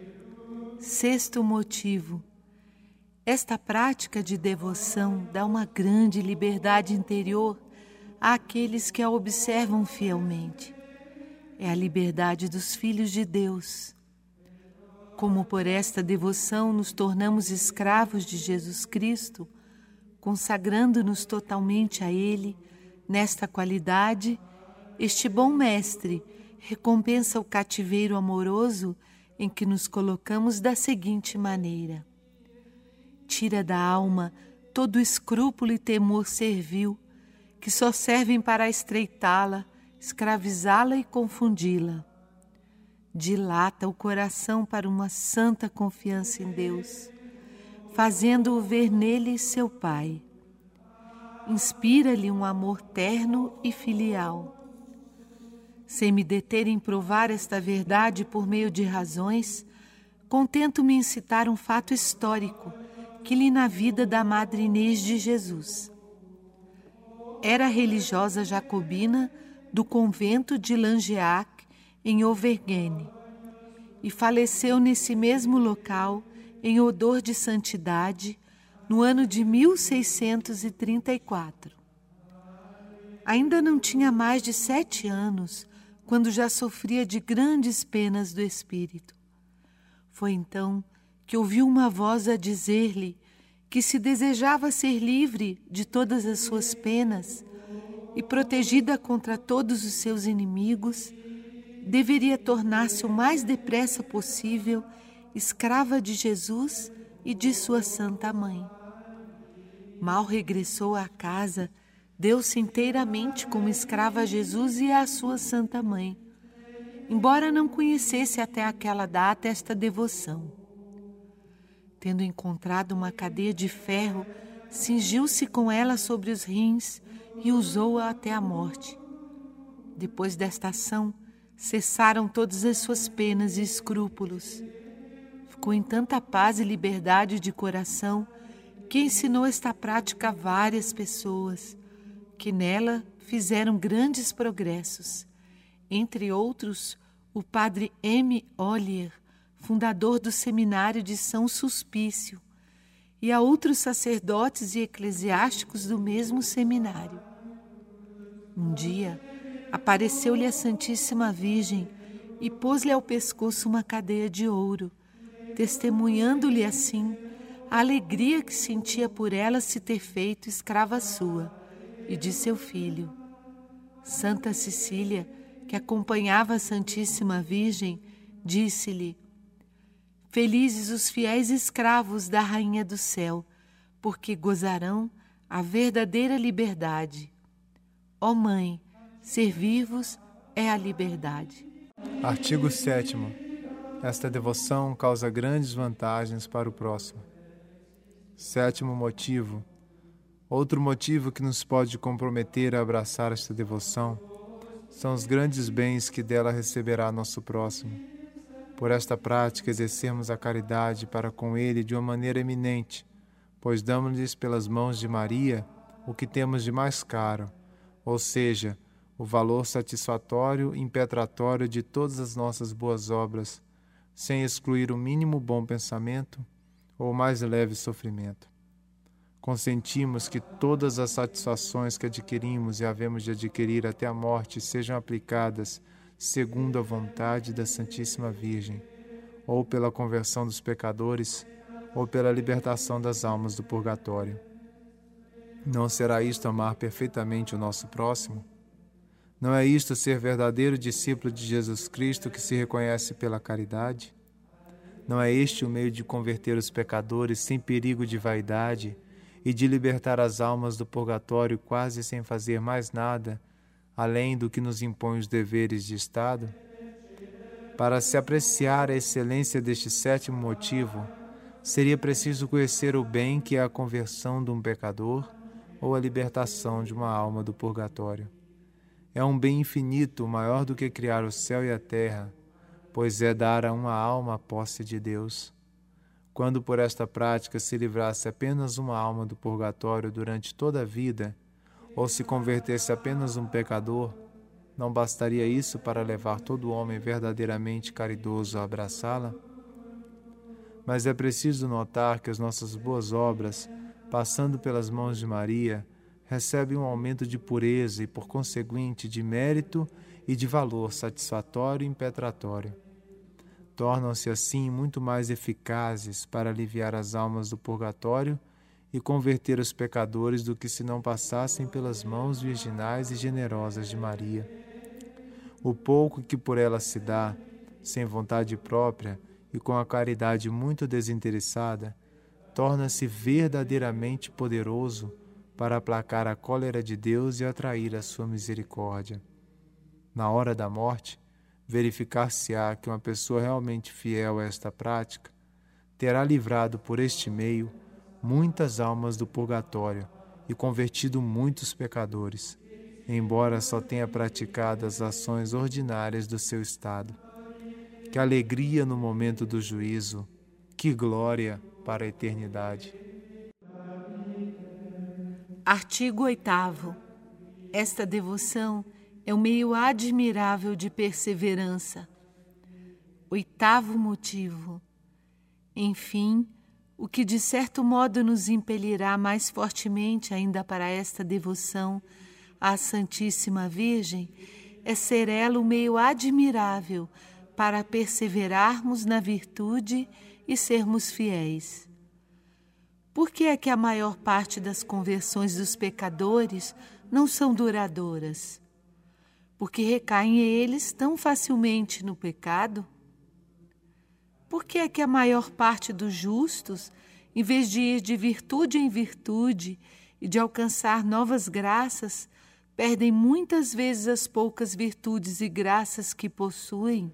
6º motivo. Esta prática de devoção dá uma grande liberdade interior àqueles que a observam fielmente. é a liberdade dos filhos de Deus. Como por esta devoção nos tornamos escravos de Jesus Cristo, consagrando-nos totalmente a Ele, nesta qualidade, este bom Mestre recompensa o cativeiro amoroso em que nos colocamos da seguinte maneira: tira da alma todo escrúpulo e temor servil, que só servem para estreitá-la, escravizá-la e confundi-la. Dilata o coração para uma santa confiança em Deus, fazendo-o ver nele seu Pai. Inspira-lhe um amor terno e filial. Sem me deter em provar esta verdade por meio de razões, contento-me em citar um fato histórico que li na vida da Madre Inês de Jesus. Era religiosa jacobina do convento de Langeac, em Auvergne, e faleceu nesse mesmo local, em odor de santidade, no ano de 1634. Ainda não tinha mais de 7 anos, quando já sofria de grandes penas do espírito. Foi então que ouviu uma voz a dizer-lhe que, se desejava ser livre de todas as suas penas e protegida contra todos os seus inimigos, deveria tornar-se o mais depressa possível escrava de Jesus e de sua Santa Mãe. Mal regressou à casa, deu-se inteiramente como escrava a Jesus e à sua Santa Mãe, embora não conhecesse até aquela data esta devoção. Tendo encontrado uma cadeia de ferro, cingiu-se com ela sobre os rins e usou-a até a morte. Depois desta ação, cessaram todas as suas penas e escrúpulos. Ficou em tanta paz e liberdade de coração que ensinou esta prática a várias pessoas, que nela fizeram grandes progressos. Entre outros, o padre M. Ollier, fundador do seminário de São Sulpício, e a outros sacerdotes e eclesiásticos do mesmo seminário. Um dia, apareceu-lhe a Santíssima Virgem e pôs-lhe ao pescoço uma cadeia de ouro, testemunhando-lhe assim a alegria que sentia por ela se ter feito escrava sua e de seu filho. Santa Cecília, que acompanhava a Santíssima Virgem, disse-lhe: felizes os fiéis escravos da Rainha do Céu, porque gozarão a verdadeira liberdade. Ó Mãe, servir-vos é a liberdade. Artigo 7º. Esta devoção causa grandes vantagens para o próximo. 7º motivo. Outro motivo que nos pode comprometer a abraçar esta devoção são os grandes bens que dela receberá nosso próximo. Por esta prática exercemos a caridade para com ele de uma maneira eminente, pois damos-lhes pelas mãos de Maria o que temos de mais caro, ou seja, o valor satisfatório e impetratório de todas as nossas boas obras, sem excluir o mínimo bom pensamento ou o mais leve sofrimento. Consentimos que todas as satisfações que adquirimos e havemos de adquirir até a morte sejam aplicadas segundo a vontade da Santíssima Virgem, ou pela conversão dos pecadores, ou pela libertação das almas do purgatório. Não será isto amar perfeitamente o nosso próximo? Não é isto ser verdadeiro discípulo de Jesus Cristo que se reconhece pela caridade? Não é este o meio de converter os pecadores sem perigo de vaidade e de libertar as almas do purgatório quase sem fazer mais nada, além do que nos impõe os deveres de Estado? Para se apreciar a excelência deste 7º motivo, seria preciso conhecer o bem que é a conversão de um pecador ou a libertação de uma alma do purgatório. É um bem infinito, maior do que criar o céu e a terra, pois é dar a uma alma a posse de Deus. Quando por esta prática se livrasse apenas uma alma do purgatório durante toda a vida, ou se convertesse apenas um pecador, não bastaria isso para levar todo homem verdadeiramente caridoso a abraçá-la? Mas é preciso notar que as nossas boas obras, passando pelas mãos de Maria, recebem um aumento de pureza e, por conseguinte, de mérito e de valor satisfatório e impetratório. Tornam-se assim muito mais eficazes para aliviar as almas do purgatório e converter os pecadores do que se não passassem pelas mãos virginais e generosas de Maria. O pouco que por ela se dá, sem vontade própria e com a caridade muito desinteressada, torna-se verdadeiramente poderoso para aplacar a cólera de Deus e atrair a sua misericórdia. Na hora da morte, verificar-se-á que uma pessoa realmente fiel a esta prática terá livrado por este meio muitas almas do purgatório e convertido muitos pecadores, embora só tenha praticado as ações ordinárias do seu estado. Que alegria no momento do juízo, que glória para a eternidade. Artigo 8º. Esta devoção é um meio admirável de perseverança. 8º motivo. Enfim, o que de certo modo nos impelirá mais fortemente ainda para esta devoção à Santíssima Virgem é ser ela um meio admirável para perseverarmos na virtude e sermos fiéis. Por que é que a maior parte das conversões dos pecadores não são duradouras? Porque recaem eles tão facilmente no pecado? Por que é que a maior parte dos justos, em vez de ir de virtude em virtude e de alcançar novas graças, perdem muitas vezes as poucas virtudes e graças que possuem?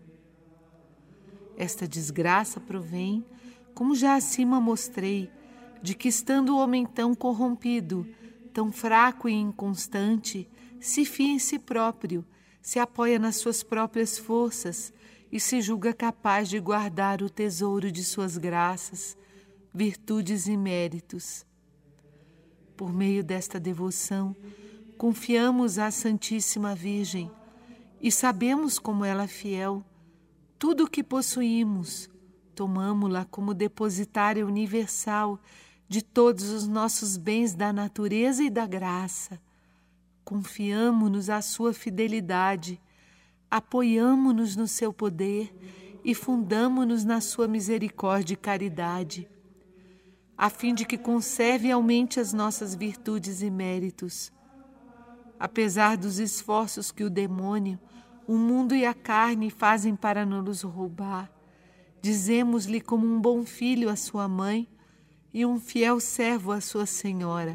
Esta desgraça provém, como já acima mostrei, de que estando o homem tão corrompido, tão fraco e inconstante, se fia em si próprio, se apoia nas suas próprias forças e se julga capaz de guardar o tesouro de suas graças, virtudes e méritos. Por meio desta devoção, confiamos à Santíssima Virgem e sabemos como ela é fiel. Tudo o que possuímos, tomamo-la como depositária universal de todos os nossos bens da natureza e da graça. Confiamo-nos à sua fidelidade, apoiamo-nos no seu poder e fundamo-nos na sua misericórdia e caridade, a fim de que conserve e aumente as nossas virtudes e méritos. Apesar dos esforços que o demônio, o mundo e a carne fazem para nos roubar, dizemos-lhe como um bom filho à sua mãe e um fiel servo à sua senhora: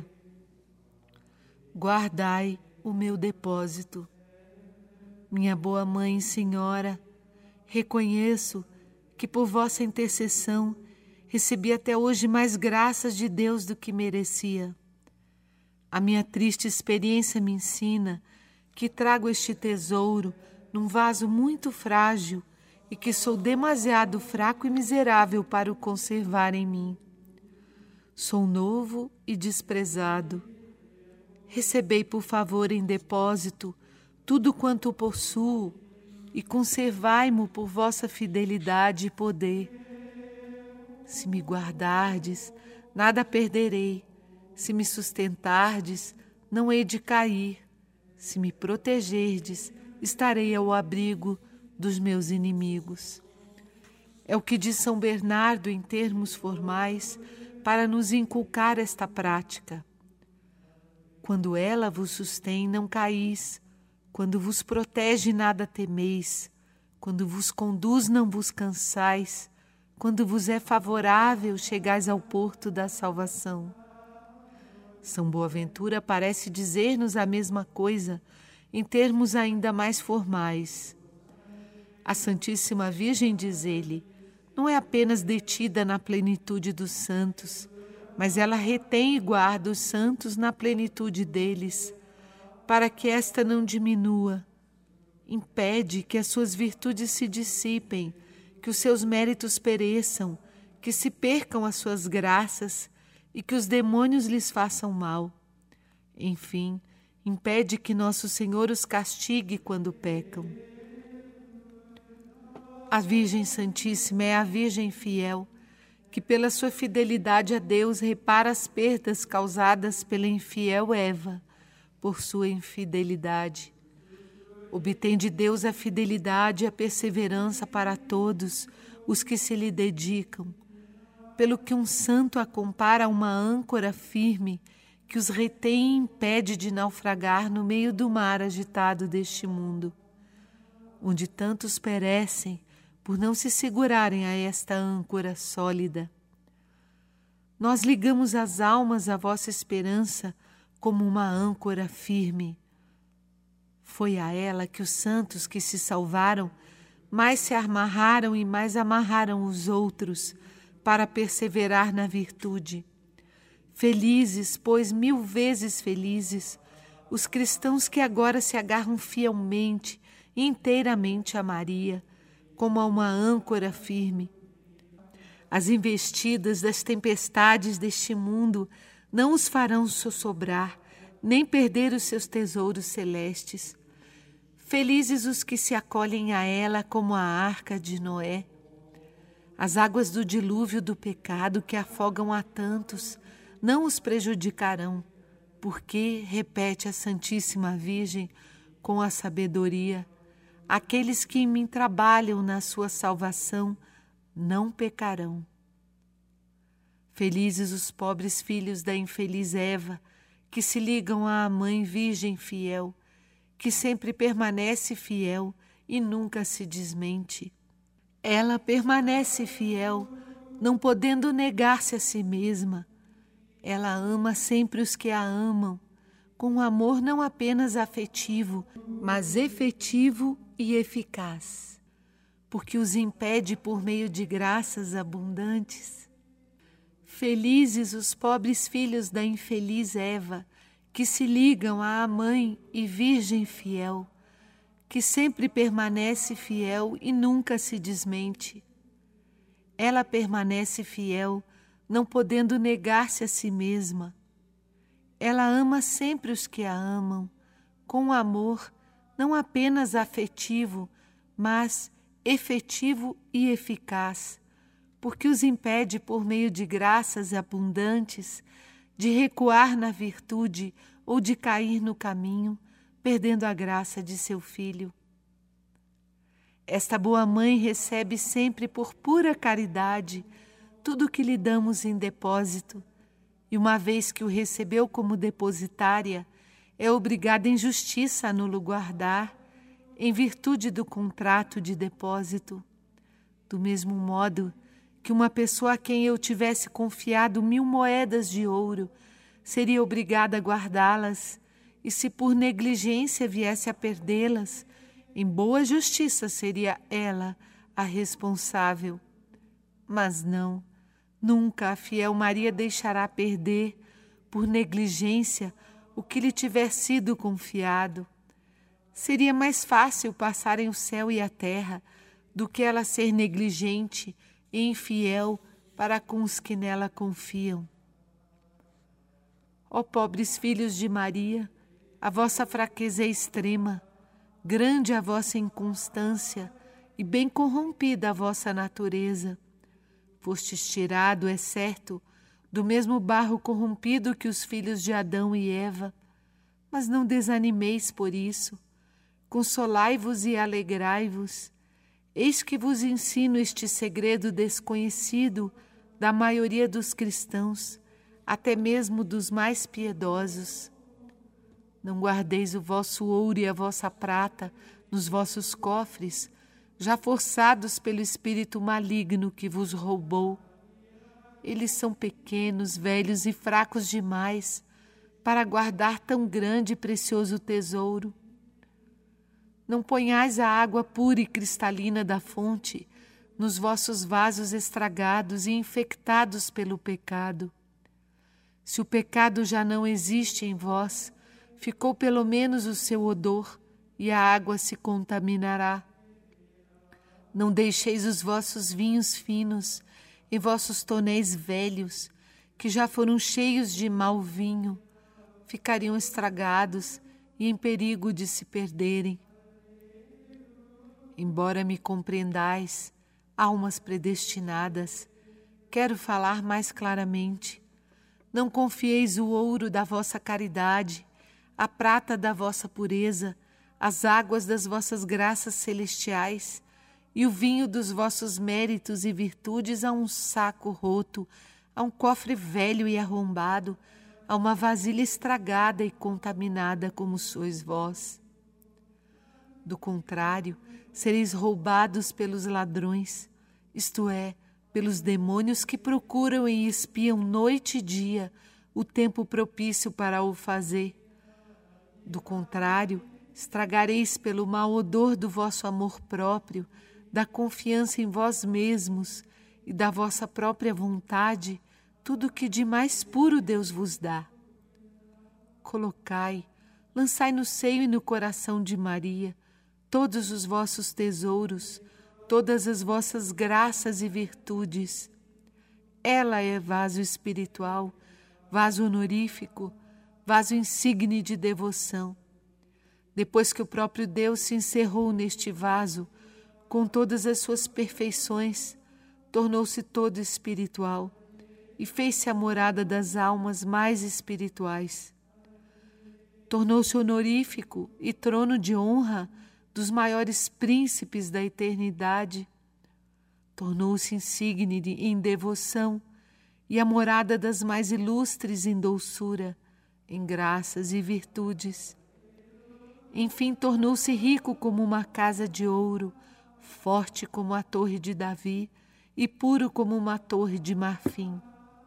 guardai o meu depósito. Minha boa mãe e senhora, reconheço que por vossa intercessão recebi até hoje mais graças de Deus do que merecia. A minha triste experiência me ensina que trago este tesouro num vaso muito frágil e que sou demasiado fraco e miserável para o conservar em mim. Sou novo e desprezado. Recebei, por favor, em depósito tudo quanto possuo e conservai-mo por vossa fidelidade e poder. Se me guardardes, nada perderei. Se me sustentardes, não hei de cair. Se me protegerdes, estarei ao abrigo dos meus inimigos. É o que diz São Bernardo em termos formais para nos inculcar esta prática. Quando ela vos sustém, não caís. Quando vos protege, nada temeis. Quando vos conduz, não vos cansais. Quando vos é favorável, chegais ao porto da salvação. São Boaventura parece dizer-nos a mesma coisa, em termos ainda mais formais. A Santíssima Virgem, diz ele, não é apenas detida na plenitude dos santos, mas ela retém e guarda os santos na plenitude deles, para que esta não diminua. Impede que as suas virtudes se dissipem, que os seus méritos pereçam, que se percam as suas graças e que os demônios lhes façam mal. Enfim, impede que Nosso Senhor os castigue quando pecam. A Virgem Santíssima é a Virgem fiel, que pela sua fidelidade a Deus repara as perdas causadas pela infiel Eva, por sua infidelidade. Obtém de Deus a fidelidade e a perseverança para todos os que se lhe dedicam, pelo que um santo a compara a uma âncora firme que os retém e impede de naufragar no meio do mar agitado deste mundo, onde tantos perecem por não se segurarem a esta âncora sólida. Nós ligamos as almas à vossa esperança como uma âncora firme. Foi a ela que os santos que se salvaram mais se amarraram e mais amarraram os outros para perseverar na virtude. Felizes, pois 1000 vezes felizes, os cristãos que agora se agarram fielmente e inteiramente a Maria, como a uma âncora firme. As investidas das tempestades deste mundo não os farão sossobrar, nem perder os seus tesouros celestes. Felizes os que se acolhem a ela como a arca de Noé. As águas do dilúvio do pecado que afogam a tantos não os prejudicarão, porque, repete a Santíssima Virgem com a sabedoria, aqueles que em mim trabalham na sua salvação não pecarão. Felizes os pobres filhos da infeliz Eva, que se ligam à Mãe Virgem fiel, que sempre permanece fiel e nunca se desmente. Ela permanece fiel, não podendo negar-se a si mesma. Ela ama sempre os que a amam, com um amor não apenas afetivo, mas efetivo e eficaz, porque os impede por meio de graças abundantes. Felizes os pobres filhos da infeliz Eva, que se ligam à Mãe e Virgem fiel, que sempre permanece fiel e nunca se desmente. Ela permanece fiel, não podendo negar-se a si mesma. Ela ama sempre os que a amam, com amor não apenas afetivo, mas efetivo e eficaz, porque os impede por meio de graças abundantes de recuar na virtude ou de cair no caminho, perdendo a graça de seu filho. Esta boa mãe recebe sempre por pura caridade tudo o que lhe damos em depósito, e uma vez que o recebeu como depositária, é obrigada em justiça a no-lo guardar, em virtude do contrato de depósito. Do mesmo modo que uma pessoa a quem eu tivesse confiado 1000 moedas de ouro seria obrigada a guardá-las, e se por negligência viesse a perdê-las, em boa justiça seria ela a responsável. Mas não, nunca a fiel Maria deixará perder, por negligência, o que lhe tiver sido confiado. Seria mais fácil passarem o céu e a terra do que ela ser negligente e infiel para com os que nela confiam. Ó pobres filhos de Maria, a vossa fraqueza é extrema, grande a vossa inconstância e bem corrompida a vossa natureza. Fostes tirado, é certo, do mesmo barro corrompido que os filhos de Adão e Eva, mas não desanimeis por isso. Consolai-vos e alegrai-vos. Eis que vos ensino este segredo desconhecido da maioria dos cristãos, até mesmo dos mais piedosos. Não guardeis o vosso ouro e a vossa prata nos vossos cofres, já forçados pelo espírito maligno que vos roubou. Eles são pequenos, velhos e fracos demais para guardar tão grande e precioso tesouro. Não ponhais a água pura e cristalina da fonte nos vossos vasos estragados e infectados pelo pecado. Se o pecado já não existe em vós, ficou pelo menos o seu odor e a água se contaminará. Não deixeis os vossos vinhos finos em vossos tonéis velhos, que já foram cheios de mau vinho, ficariam estragados e em perigo de se perderem. Embora me compreendais, almas predestinadas, quero falar mais claramente. Não confieis o ouro da vossa caridade, a prata da vossa pureza, as águas das vossas graças celestiais e o vinho dos vossos méritos e virtudes a um saco roto, a um cofre velho e arrombado, a uma vasilha estragada e contaminada como sois vós. Do contrário, sereis roubados pelos ladrões, isto é, pelos demônios que procuram e espiam noite e dia o tempo propício para o fazer. Do contrário, estragareis pelo mau odor do vosso amor próprio, da confiança em vós mesmos e da vossa própria vontade, tudo o que de mais puro Deus vos dá. Colocai, lançai no seio e no coração de Maria todos os vossos tesouros, todas as vossas graças e virtudes. Ela é vaso espiritual, vaso honorífico, vaso insigne de devoção. Depois que o próprio Deus se encerrou neste vaso, com todas as suas perfeições, tornou-se todo espiritual e fez-se a morada das almas mais espirituais. Tornou-se honorífico e trono de honra dos maiores príncipes da eternidade. Tornou-se insigne em devoção e a morada das mais ilustres em doçura, em graças e virtudes. Enfim, tornou-se rico como uma casa de ouro, forte como a torre de Davi e puro como uma torre de marfim.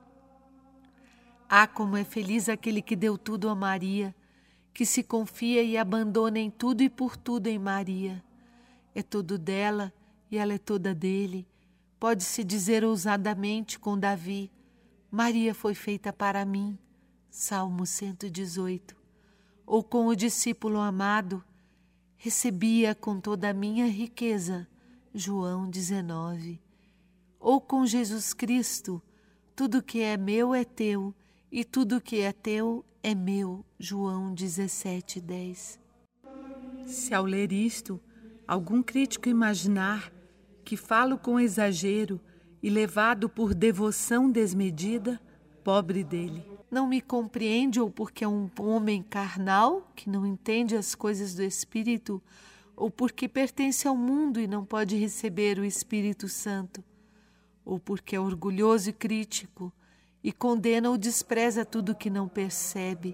Ah, como é feliz aquele que deu tudo a Maria, que se confia e abandona em tudo e por tudo em Maria. É todo dela e ela é toda dele. Pode-se dizer ousadamente com Davi: Maria foi feita para mim, Salmo 118. Ou com o discípulo amado: recebia com toda a minha riqueza, João 19. Ou com Jesus Cristo: tudo que é meu é teu, e tudo que é teu é meu, João 17:10. Se ao ler isto, algum crítico imaginar que falo com exagero e levado por devoção desmedida, pobre dele. Não me compreende ou porque é um homem carnal que não entende as coisas do Espírito, ou porque pertence ao mundo e não pode receber o Espírito Santo, ou porque é orgulhoso e crítico e condena ou despreza tudo que não percebe.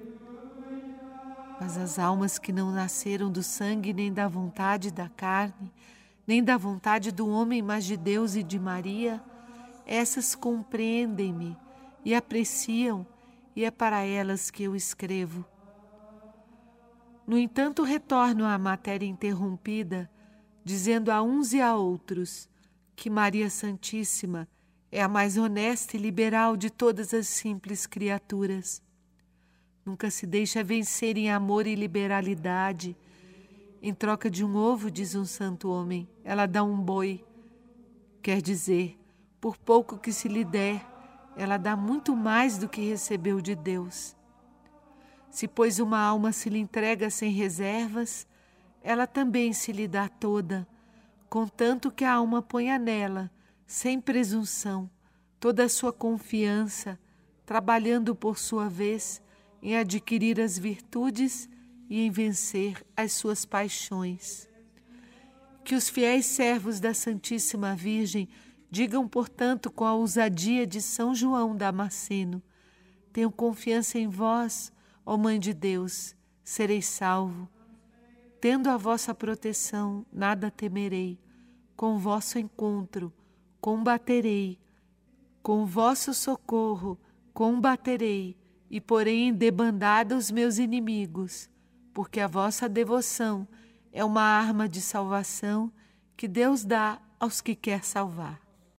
Mas as almas que não nasceram do sangue nem da vontade da carne, nem da vontade do homem, mas de Deus e de Maria, essas compreendem-me e apreciam, e é para elas que eu escrevo. No entanto, retorno à matéria interrompida, dizendo a uns e a outros que Maria Santíssima é a mais honesta e liberal de todas as simples criaturas. Nunca se deixa vencer em amor e liberalidade. Em troca de um ovo, diz um santo homem, ela dá um boi. Quer dizer, por pouco que se lhe der, ela dá muito mais do que recebeu de Deus. Se, pois, uma alma se lhe entrega sem reservas, ela também se lhe dá toda, contanto que a alma ponha nela, sem presunção, toda a sua confiança, trabalhando por sua vez em adquirir as virtudes e em vencer as suas paixões. Que os fiéis servos da Santíssima Virgem digam, portanto, com a ousadia de São João Damasceno: tenho confiança em vós, ó Mãe de Deus, serei salvo. Tendo a vossa proteção, nada temerei. Com vosso encontro, combaterei. Com vosso socorro, combaterei, e porei em debandada os meus inimigos, porque a vossa devoção é uma arma de salvação que Deus dá aos que quer salvar.